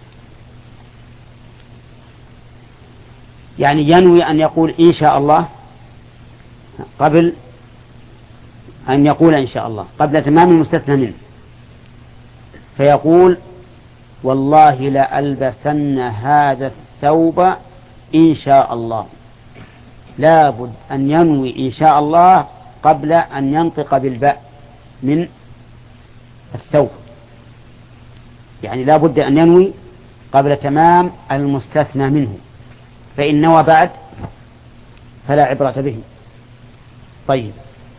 [SPEAKER 1] يعني ينوي أن يقول إن شاء الله قبل أن يقول إن شاء الله قبل تمام المستثنى منه، فيقول والله لألبسن هذا الثوب إن شاء الله. لا بد أن ينوي إن شاء الله قبل أن ينطق بالباء من الثوب، يعني لا بد أن ينوي قبل تمام المستثنى منه، فإن نوى بعد فلا عبرة به. طيب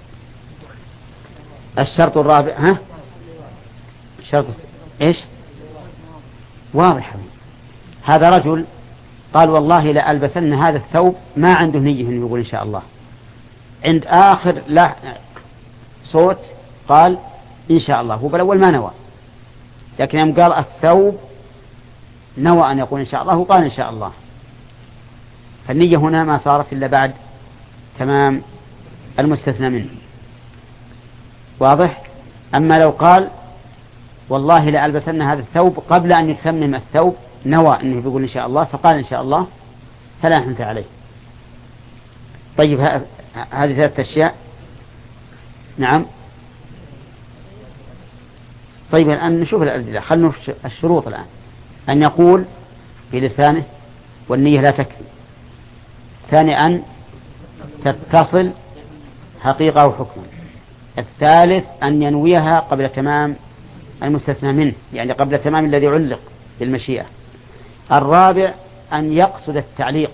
[SPEAKER 1] الشرط الرابع، ها الشرط إيش؟ واضح. هذا رجل قال والله لألبسن هذا الثوب، ما عنده نية أنه يقول إن شاء الله، عند آخر لا صوت قال إن شاء الله، هو بالأول ما نوى، لكن يوم قال الثوب نوى أن يقول إن شاء الله وقال إن شاء الله، فالنية هنا ما صارت إلا بعد تمام المستثنى منه. واضح؟ أما لو قال والله لألبسن هذا الثوب قبل أن يتمم الثوب، نوى أنه بيقول إن شاء الله فقال إن شاء الله، فلا حنث عليه. طيب هذه ثلاثة أشياء. نعم. طيب الآن نشوف الأدلة، خلنا نشوف الشروط الآن. أن يقول بلسانه والنية لا تكفي. ثاني أن تتصل حقيقة وحكما. الثالث أن ينويها قبل تمام المستثنى منه، يعني قبل تمام الذي علق بالمشيئة. الرابع أن يقصد التعليق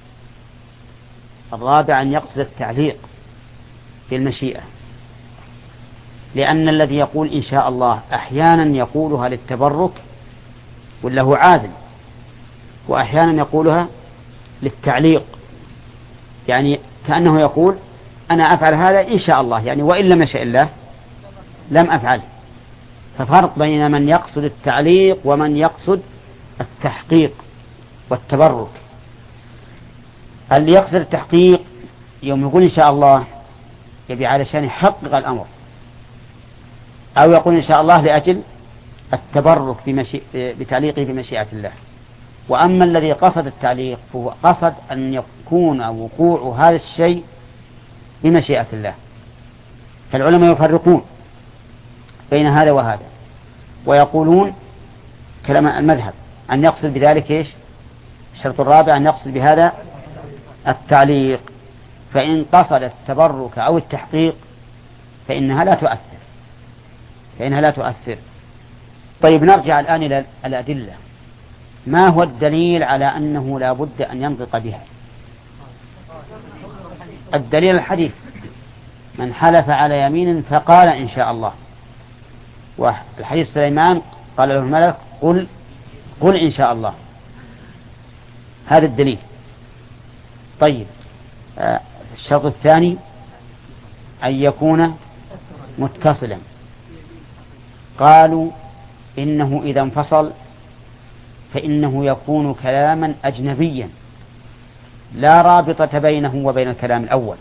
[SPEAKER 1] الرابع أن يقصد التعليق بالمشيئة، لأن الذي يقول إن شاء الله أحيانا يقولها للتبرك ولا هو عازم، وأحيانا يقولها للتعليق، يعني كأنه يقول أنا أفعل هذا إن شاء الله، يعني وإن لم يشاء الله لم أفعل. ففرق بين من يقصد التعليق ومن يقصد التحقيق والتبرك. اللي يقصد التحقيق يوم يقول إن شاء الله يبي علشان يحقق الأمر، أو يقول إن شاء الله لأجل التبرك بمشي... بتعليقه بمشيئة الله. وأما الذي قصد التعليق فهو قصد أن يكون وقوع هذا الشيء بمشيئة الله. فالعلماء يفرقون بين هذا وهذا، ويقولون كلام المذهب أن يقصد بذلك إيش؟ الشرط الرابع أن يقصد بهذا التعليق، فإن قصد التبرك أو التحقيق فإنها لا تؤثر فإنها لا تؤثر. طيب نرجع الآن إلى الأدلة. ما هو الدليل على أنه لا بد أن ينطق بها؟ الدليل الحديث من حلف على يمين فقال إن شاء الله، والحديث سليمان قال له الملك قل قل إن شاء الله، هذا الدليل. طيب آه الشرط الثاني أن يكون متصلا. قالوا إنه إذا انفصل فإنه يكون كلاما أجنبيا لا رابطة بينه وبين الكلام الأول،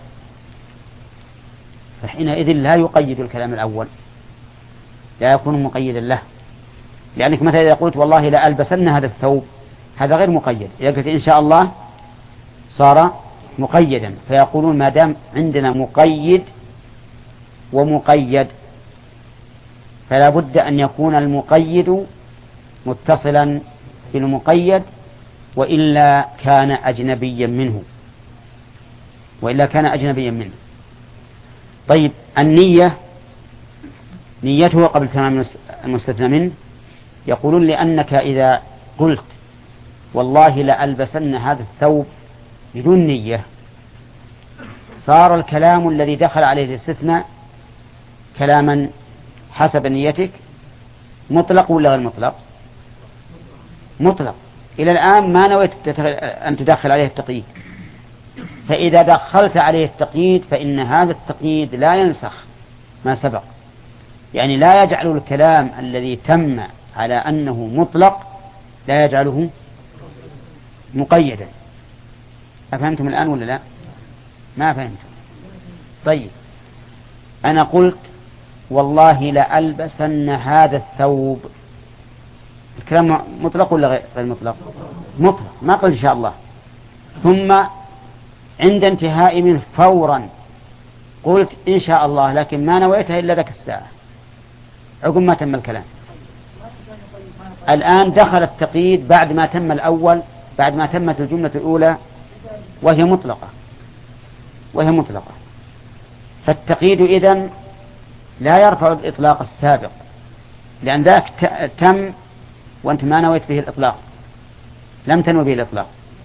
[SPEAKER 1] فحينئذ لا يقيد الكلام الأول، لا يكون مقيدا له. لأنك مثلا إذا قلت والله لا ألبسن هذا الثوب، هذا غير مقيد. إذا قلت إن شاء الله صار مقيدا، فيقولون ما دام عندنا مقيد ومقيد فلا بد أن يكون المقيد متصلا بالمقيد، وإلا كان أجنبيا منه وإلا كان أجنبيا منه. طيب النية نيته قبل تمام المستثنى منه، يقولون لأنك إذا قلت والله لألبسن هذا الثوب بدون نية صار الكلام الذي دخل عليه الاستثناء كلاما حسب نيتك مطلق ولا غير مطلق؟ مطلق. إلى الآن ما نويت أن تدخل عليه التقييد، فإذا دخلت عليه التقييد فإن هذا التقييد لا ينسخ ما سبق، يعني لا يجعل الكلام الذي تم على أنه مطلق لا يجعله مقيدا. أفهمتم الآن ولا لا؟ ما فهمتم؟ طيب، أنا قلت والله لألبسن هذا الثوب، الكلام مطلق ولا غير مطلق؟ مطلق، ما قل إن شاء الله. ثم عند انتهاء منه فورا قلت إن شاء الله، لكن ما نويتها إلا ذاك الساعة عقب ما تم الكلام. الآن دخل التقييد بعد ما تم الأول، بعد ما تمت الجملة الأولى وهي مطلقة وهي مطلقة فالتقييد إذن لا يرفع الإطلاق السابق، لأن ذاك تم وأنت ما نويت به الإطلاق، لم تنوي به الإطلاق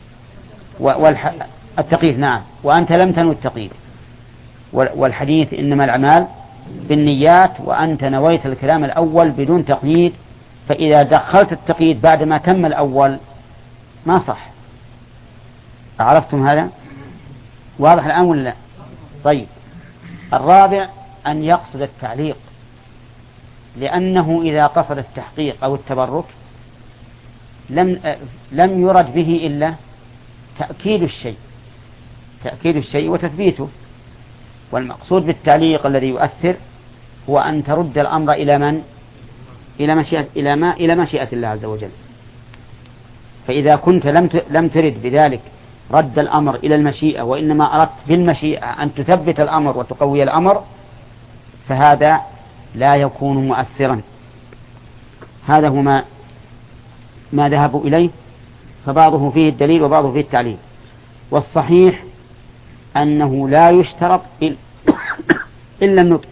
[SPEAKER 1] والتقييد. نعم، وأنت لم تنوي التقييد، والحديث إنما الأعمال بالنيات، وأنت نويت الكلام الأول بدون تقييد، فإذا دخلت التقييد بعد ما تم الأول ما صح. عرفتم هذا؟ واضح الآن ولا لا؟ طيب، الرابع أن يقصد التعليق، لأنه إذا قصد التحقيق أو التبرك لم لم يرد به إلا تأكيد الشيء تأكيد الشيء وتثبيته. والمقصود بالتعليق الذي يؤثر هو أن ترد الأمر إلى من؟ إلى مشيئة إلى ما إلى مشيئة الله عز وجل. فإذا كنت لم لم ترد بذلك رد الأمر إلى المشيئة، وإنما أردت بالمشيئة أن تثبت الأمر وتقوي الأمر، فهذا لا يكون مؤثرا. هذا هو ما ما ذهبوا إليه، فبعضه فيه الدليل وبعضه فيه التعليل. والصحيح أنه لا يشترط إلا النطق،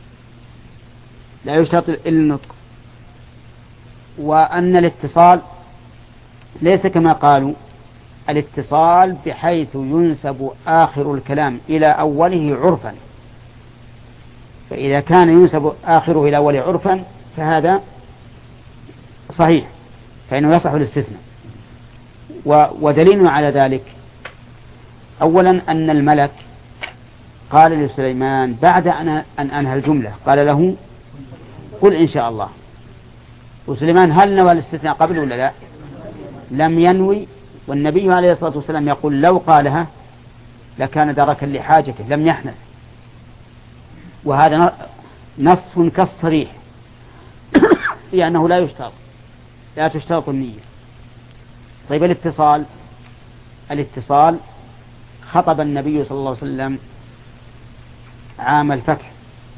[SPEAKER 1] لا يشترط إلا النطق، وأن الاتصال ليس كما قالوا الاتصال بحيث ينسب آخر الكلام إلى أوله عرفا، فإذا كان ينسب آخره إلى أوله عرفا فهذا صحيح، فإنه يصح الاستثناء. ودليل على ذلك أولا أن الملك قال لسليمان بعد أن أنهى الجملة قال له قل إن شاء الله، وسليمان هل نوى الاستثناء قبل ولا لا؟ لم ينوي، والنبي عليه الصلاة والسلام يقول لو قالها لكان دركا لحاجته لم يحنث، وهذا نص كالصريح في أنه لا يشترط لا تشترط النية. طيب، الاتصال الاتصال خطب النبي صلى الله عليه وسلم عام الفتح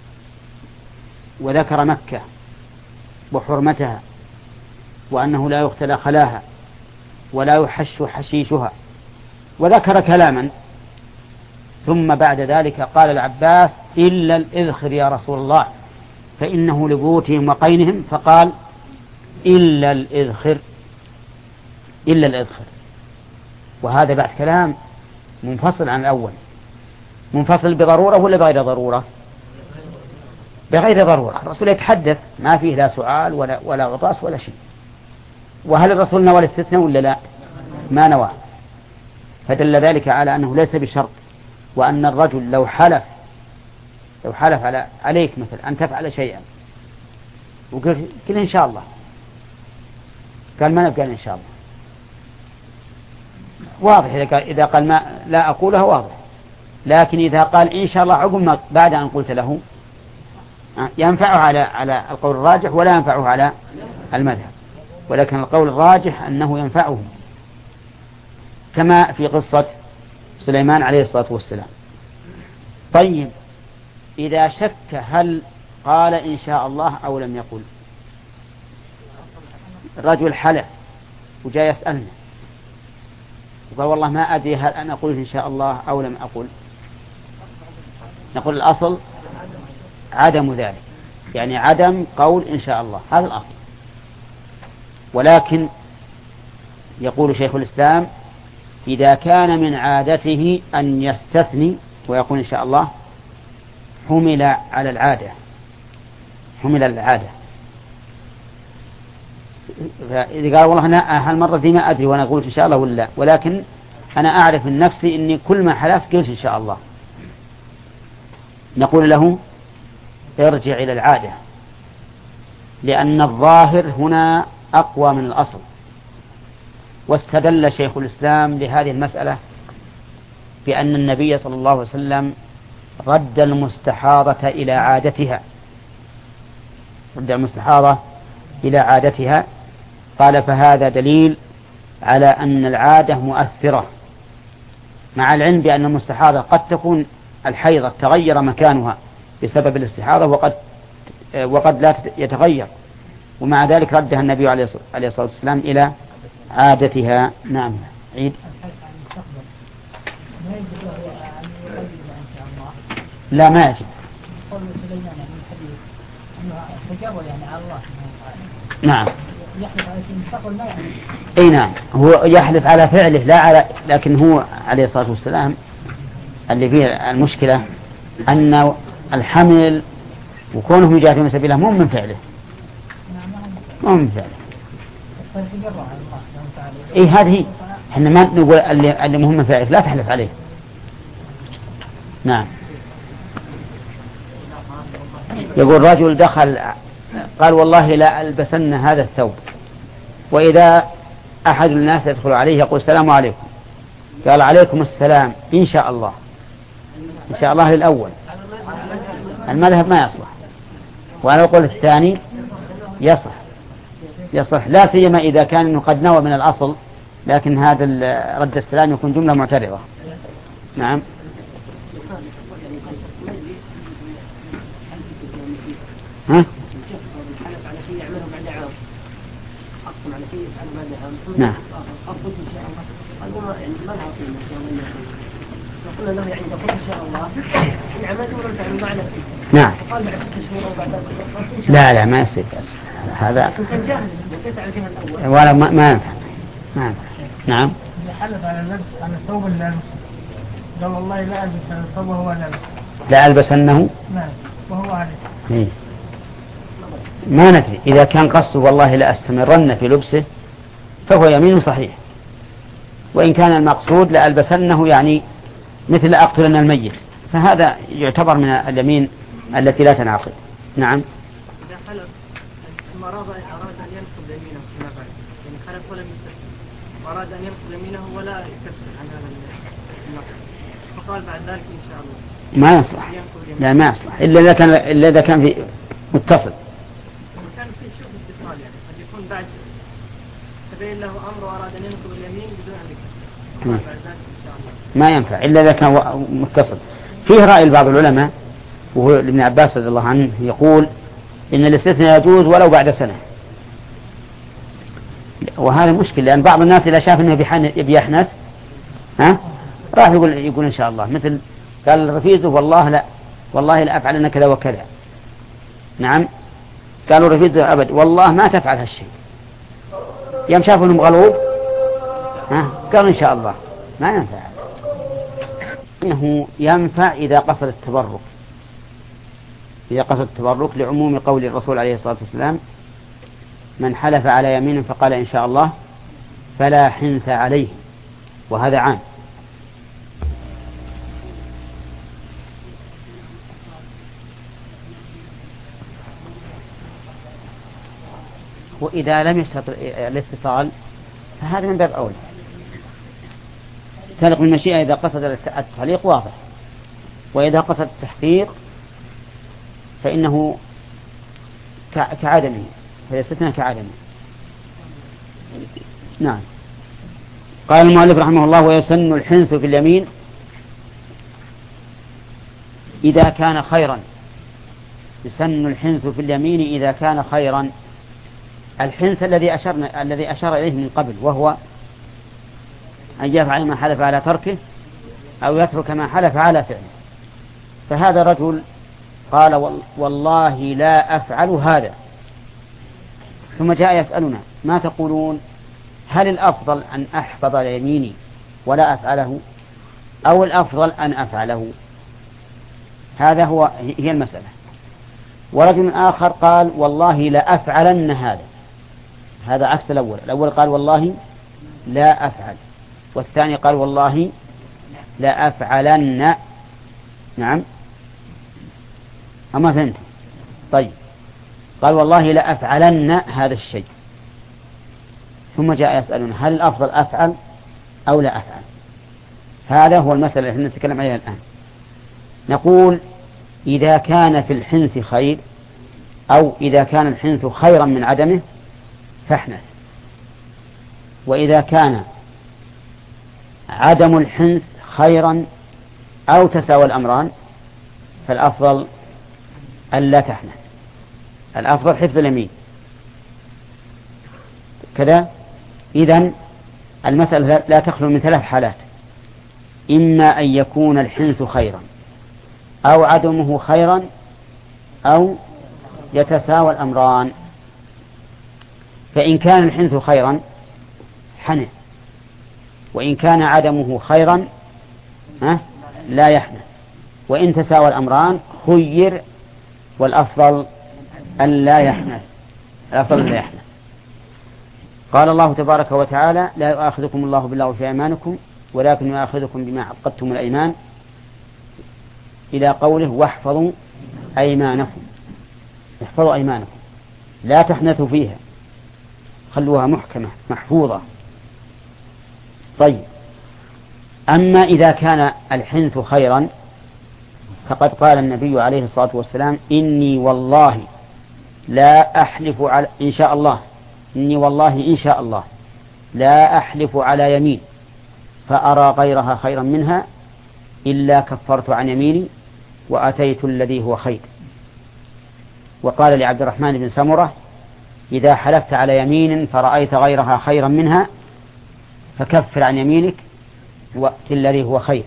[SPEAKER 1] وذكر مكة وحرمتها، وأنه لا يختلى خلاها ولا يحش حشيشها، وذكر كلاما، ثم بعد ذلك قال العباس إلا الإذخر يا رسول الله فإنه لبيوتهم وقينهم، فقال إلا الإذخر إلا الإذخر. وهذا بعد كلام منفصل عن الأول، منفصل بضرورة ولا بغير ضرورة؟ بغير ضرورة. الرسول يتحدث ما فيه لا سؤال ولا ولا عطاس ولا شيء. وهل الرسول نوى الاستثناء ولا لا؟ ما نوى، فدل ذلك على أنه ليس بشرط، وأن الرجل لو حلف لو حلف على عليك مثل أن تفعل شيئا وقال قل إن شاء الله، قال ما نبقى إن شاء الله، واضح. إذا قال, إذا قال ما لا أقولها واضح، لكن إذا قال إن شاء الله عقب ما بعد أن قلت له ينفعه على على القول الراجح ولا ينفعه على المذهب، ولكن القول الراجح أنه ينفعه، كما في قصة سليمان عليه الصلاة والسلام. طيب، إذا شك هل قال إن شاء الله أو لم يقل، الرجل حلف وجاء يسألنا وقال والله ما أدري هل أنا أقول إن شاء الله أو لم أقل، نقول الأصل عدم ذلك، يعني عدم قول إن شاء الله، هذا الأصل. ولكن يقول شيخ الإسلام إذا كان من عادته أن يستثني ويقول إن شاء الله حمل على العادة حمل على العادة فإذا قال والله أنا هالمرة دي ما أدري وأنا قلت إن شاء الله ولا، ولكن أنا أعرف من نفسي أني كل ما حلفت قلت إن شاء الله، نقول له ارجع إلى العادة، لأن الظاهر هنا أقوى من الأصل. واستدل شيخ الإسلام لهذه المسألة بأن النبي صلى الله عليه وسلم رد المستحاضة إلى عادتها، رد المستحاضة إلى عادتها، قال فهذا دليل على أن العادة مؤثرة، مع العلم بأن المستحاضة قد تكون الحيضة تغير مكانها بسبب الاستحاضة وقد وقد لا يتغير، ومع ذلك ردها النبي عليه الصلاة والسلام إلى عادتها. نعم. عيد. لا ما يجب. نعم. اي نعم، هو يحلف على فعله لا على، لكن هو عليه الصلاة والسلام اللي فيه المشكلة أن الحمل وكونه يجاهد في سبيله مو من فعله، مو من فعله. اي هذه احنا ما نقول اللي, اللي مهم من فعله لا تحلف عليه. نعم. يقول رجل دخل قال والله لا ألبسن هذا الثوب، وإذا أحد الناس يدخل عليه يقول السلام عليكم، قال عليكم السلام إن شاء الله، إن شاء الله الأول، المذهب ما يصلح، وأنا أقول الثاني يصلح، يصلح لا سيما إذا كان إنه قد نوى من الأصل، لكن هذا رد السلام يكون جملة معترضة. نعم. ها؟ نعم. نعم. لا لا ما يصير هذا ولا ما ما ينفع. نعم. نعم.
[SPEAKER 2] حلف على اللبس على الثوب اللي قال والله لا ألبس هذا الثوب وهو لابس.
[SPEAKER 1] لا ألبسنه.
[SPEAKER 2] نعم. وهو عليه.
[SPEAKER 1] إيه. ما ندري إذا كان قصده والله لا أستمرن في لبسه فهو يمين صحيح، وإن كان المقصود لألبسنه يعني مثل أقتلن الميت، فهذا يعتبر من اليمين التي لا تنعقد. نعم.
[SPEAKER 2] إذا حلف ثم أراد أن ينقض يمينه فيما بعد، يعني حلف ولم يستسلم وأراد أن ينقض يمينه ولا يكفر عن هذا النقض، فقال بعد ذلك إن شاء الله
[SPEAKER 1] ما يصلح. لا ما يصلح إلا إذا كان إلا إذا كان في متصل.
[SPEAKER 2] وكان في شوف اتصال، يعني قد يكون بعد تبين له أمر وأراد أن ينقض اليمين بدون أن يكفر، بعد ذلك إن شاء الله
[SPEAKER 1] ما ينفع إلا إذا كان متصل. فيه رأي بعض العلماء وهو ابن عباس رضي الله عنه يقول إن الاستثناء يجوز ولو بعد سنة، وهذا مشكل لأن بعض الناس إذا شاف أنه بيحنث ها راح يقول يقول إن شاء الله، مثل قال رفيقه والله لا والله لا أفعل كذا وكذا. نعم. قالوا رفيقه أبد والله ما تفعل هالشيء، يوم شافوا أنهم غلوب ها قالوا إن شاء الله. ما ينفع، إنه ينفع إذا قصد التبرك، إذا قصد التبرك لعموم قول الرسول عليه الصلاة والسلام من حلف على يمين فقال إن شاء الله فلا حنث عليه، وهذا عام. وإذا لم يشترط الاتصال فهذا من باب أولى. تعلق بالمشيئة إذا قصد التعليق واضح، وإذا قصد التحقيق فإنه كعدمه، فيستثنى كعدمه. نعم. قال المؤلف رحمه الله ويسن الحنث في اليمين إذا كان خيرا. يسن الحنث في اليمين إذا كان خيرا. الحنث الذي أشرنا الذي أشار إليه من قبل، وهو أن يفعل ما حلف على تركه أو يترك ما حلف على فعله. فهذا رجل قال والله لا أفعل هذا، ثم جاء يسألنا ما تقولون، هل الأفضل أن أحفظ يميني ولا أفعله أو الأفضل أن أفعله؟ هذا هو هي المسألة. ورجل آخر قال والله لا أفعلن هذا، هذا عكس الأول. الأول قال والله لا أفعل، والثاني قال والله لا أفعلن. نعم أما فهمت؟ طيب قال والله لا أفعلن هذا الشيء، ثم جاء يسألنا هل الأفضل أفعل أو لا أفعل؟ هذا هو المسألة التي نتكلم عليها الآن. نقول إذا كان في الحنث خير، أو إذا كان الحنث خيرا من عدمه فاحنث، وإذا كان عدم الحنث خيرا أو تساوى الأمران فالأفضل ألا تحنث، الأفضل حفظ اليمين كذا. إذن المسألة لا تخلو من ثلاث حالات: إما أن يكون الحنث خيرا أو عدمه خيرا أو يتساوى الأمران. فإن كان الحنث خيرا حنث، وإن كان عدمه خيرا لا يحنث، وإن تساوى الأمران خير، والأفضل أن لا يحنث، الأفضل أن لا يحنث. قال الله تبارك وتعالى: لا يؤاخذكم الله باللغو في أيمانكم ولكن يؤاخذكم بما عقدتم الأيمان، إلى قوله: واحفظوا أيمانكم. احفظوا أيمانكم، لا تحنثوا فيها، خلوها محكمة محفوظة. طيب، أما إذا كان الحنث خيرا فقد قال النبي عليه الصلاة والسلام: إني والله لا أحلف على إن شاء الله إني والله إن شاء الله لا أحلف على يمين فأرى غيرها خيرا منها إلا كفرت عن يميني وأتيت الذي هو خير. وقال لعبد الرحمن بن سمرة: إذا حلفت على يمين فرأيت غيرها خيرا منها فكفر عن يمينك وأت الذي هو خير.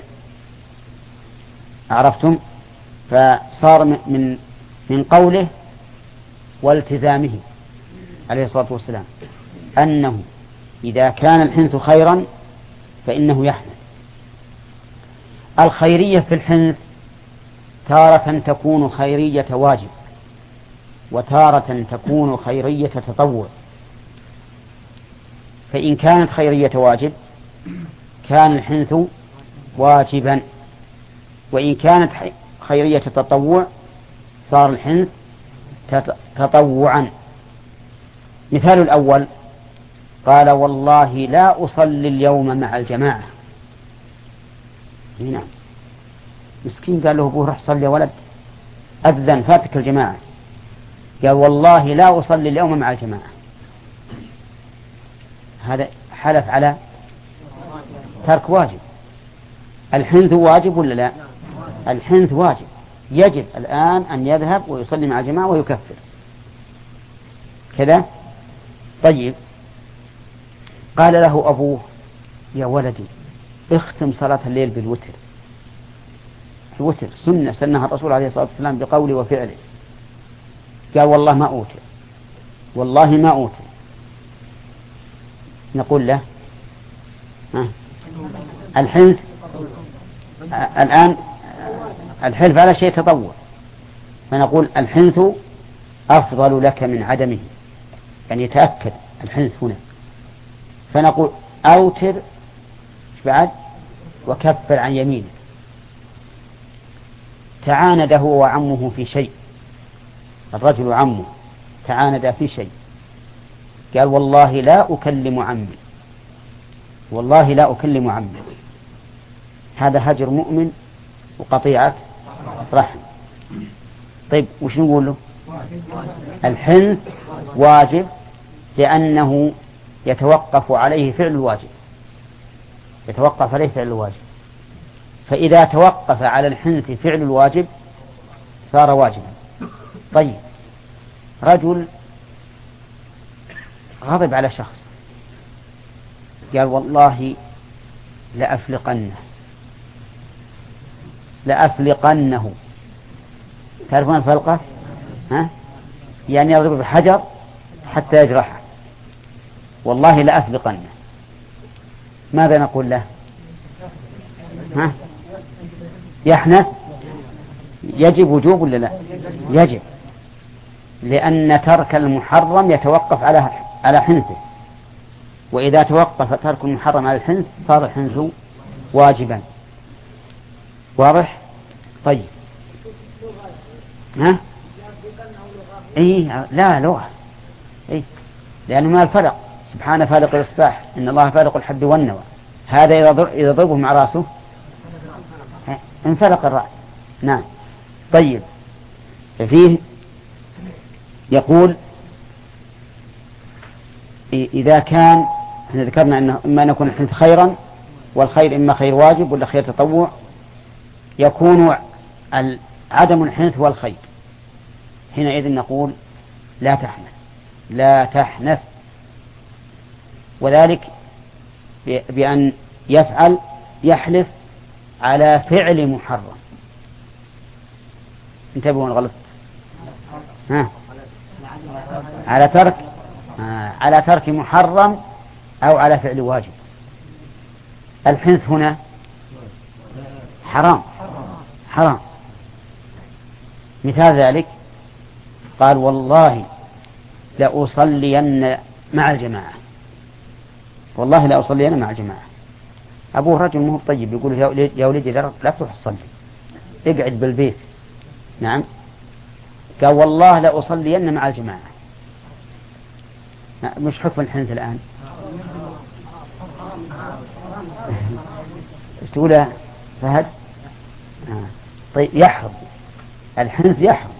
[SPEAKER 1] عرفتم؟ فصار من من قوله والتزامه عليه الصلاة والسلام أنه إذا كان الحنث خيرا فإنه يحنث. الخيرية في الحنث تارة تكون خيرية واجب، وتارة تكون خيرية تطوع. فإن كانت خيرية واجب كان الحنث واجبا، وإن كانت خيرية تطوع صار الحنث تطوعا. مثال الأول: قال والله لا أصلي اليوم مع الجماعة. نعم، مسكين قال له أبوه: رح صلي يا ولد، أذن فاتك الجماعة. قال والله لا أصلي اليوم مع الجماعة. هذا حلف على ترك واجب. الحنث واجب ولا لا؟ الحنث واجب، يجب الآن أن يذهب ويصلي مع الجماعة ويكفر كذا. طيب، قال له أبوه: يا ولدي اختم صلاة الليل بالوتر. الوتر سنة سنها الرسول عليه الصلاة والسلام بقوله وفعله. قال والله ما أوتر، والله ما أوتر. نقول له: ها الحنث الآن الحلف على شيء تطوع، فنقول الحنث أفضل لك من عدمه، يعني يتأكد الحنث هنا. فنقول أوتر بعد وكفر عن يمينه. تعاند هو وعمه في شيء، الرجل وعمه تعاند في شيء، قال والله لا أكلم عمي، والله لا أكلم عمي. هذا هجر مؤمن وقطيعة رحم. طيب، وش نقول له؟ الحنث واجب لأنه يتوقف عليه فعل الواجب، يتوقف عليه فعل الواجب. فإذا توقف على الحنث فعل الواجب صار واجبا. طيب، رجل غضب على شخص قال والله لأفلقنه لأفلقنه. تعرفون الفلقة؟ ها؟ يعني يضرب بحجر حتى يجرحه. والله لأفلقنه. ماذا نقول له؟ ها؟ يحنث؟ يجب وجوب ولا لا؟ يجب، لأن ترك المحرم يتوقف على على حنثه. وإذا توقف ترك المحرم على الحنث صار الحنث واجبا. واضح؟ طيب. ها؟ إيه لا لغة. إيه لأنه ما الفرق، سبحانه فالق الإصباح، إن الله فالق الحب والنوى. هذا إذا ضربه مع رأسه انفلق الرأس. نعم. طيب. فيه يقول إذا كان احنا ذكرنا أنه إما أن يكون الحنث خيرا، والخير إما خير واجب ولا خير تطوع، يكون عدم الحنث والخير، حينئذ نقول لا تحنث لا تحنث، وذلك بأن يفعل يحلف على فعل محرم. انتبهوا الغلط. ها على ترك آه. على ترك محرم أو على فعل واجب. الحنث هنا حرام حرام. مثال ذلك قال والله لأصلين مع الجماعة، والله لأصلين مع الجماعة. أبوه رجل مو طيب يقول يا ولدي لا تروح تصلي، اقعد بالبيت. نعم. قال والله لأصلين مع الجماعة. مش حكم الحنث الآن؟ ايش تقول فهد؟ آه. طيب يحرم الحنث، يحرم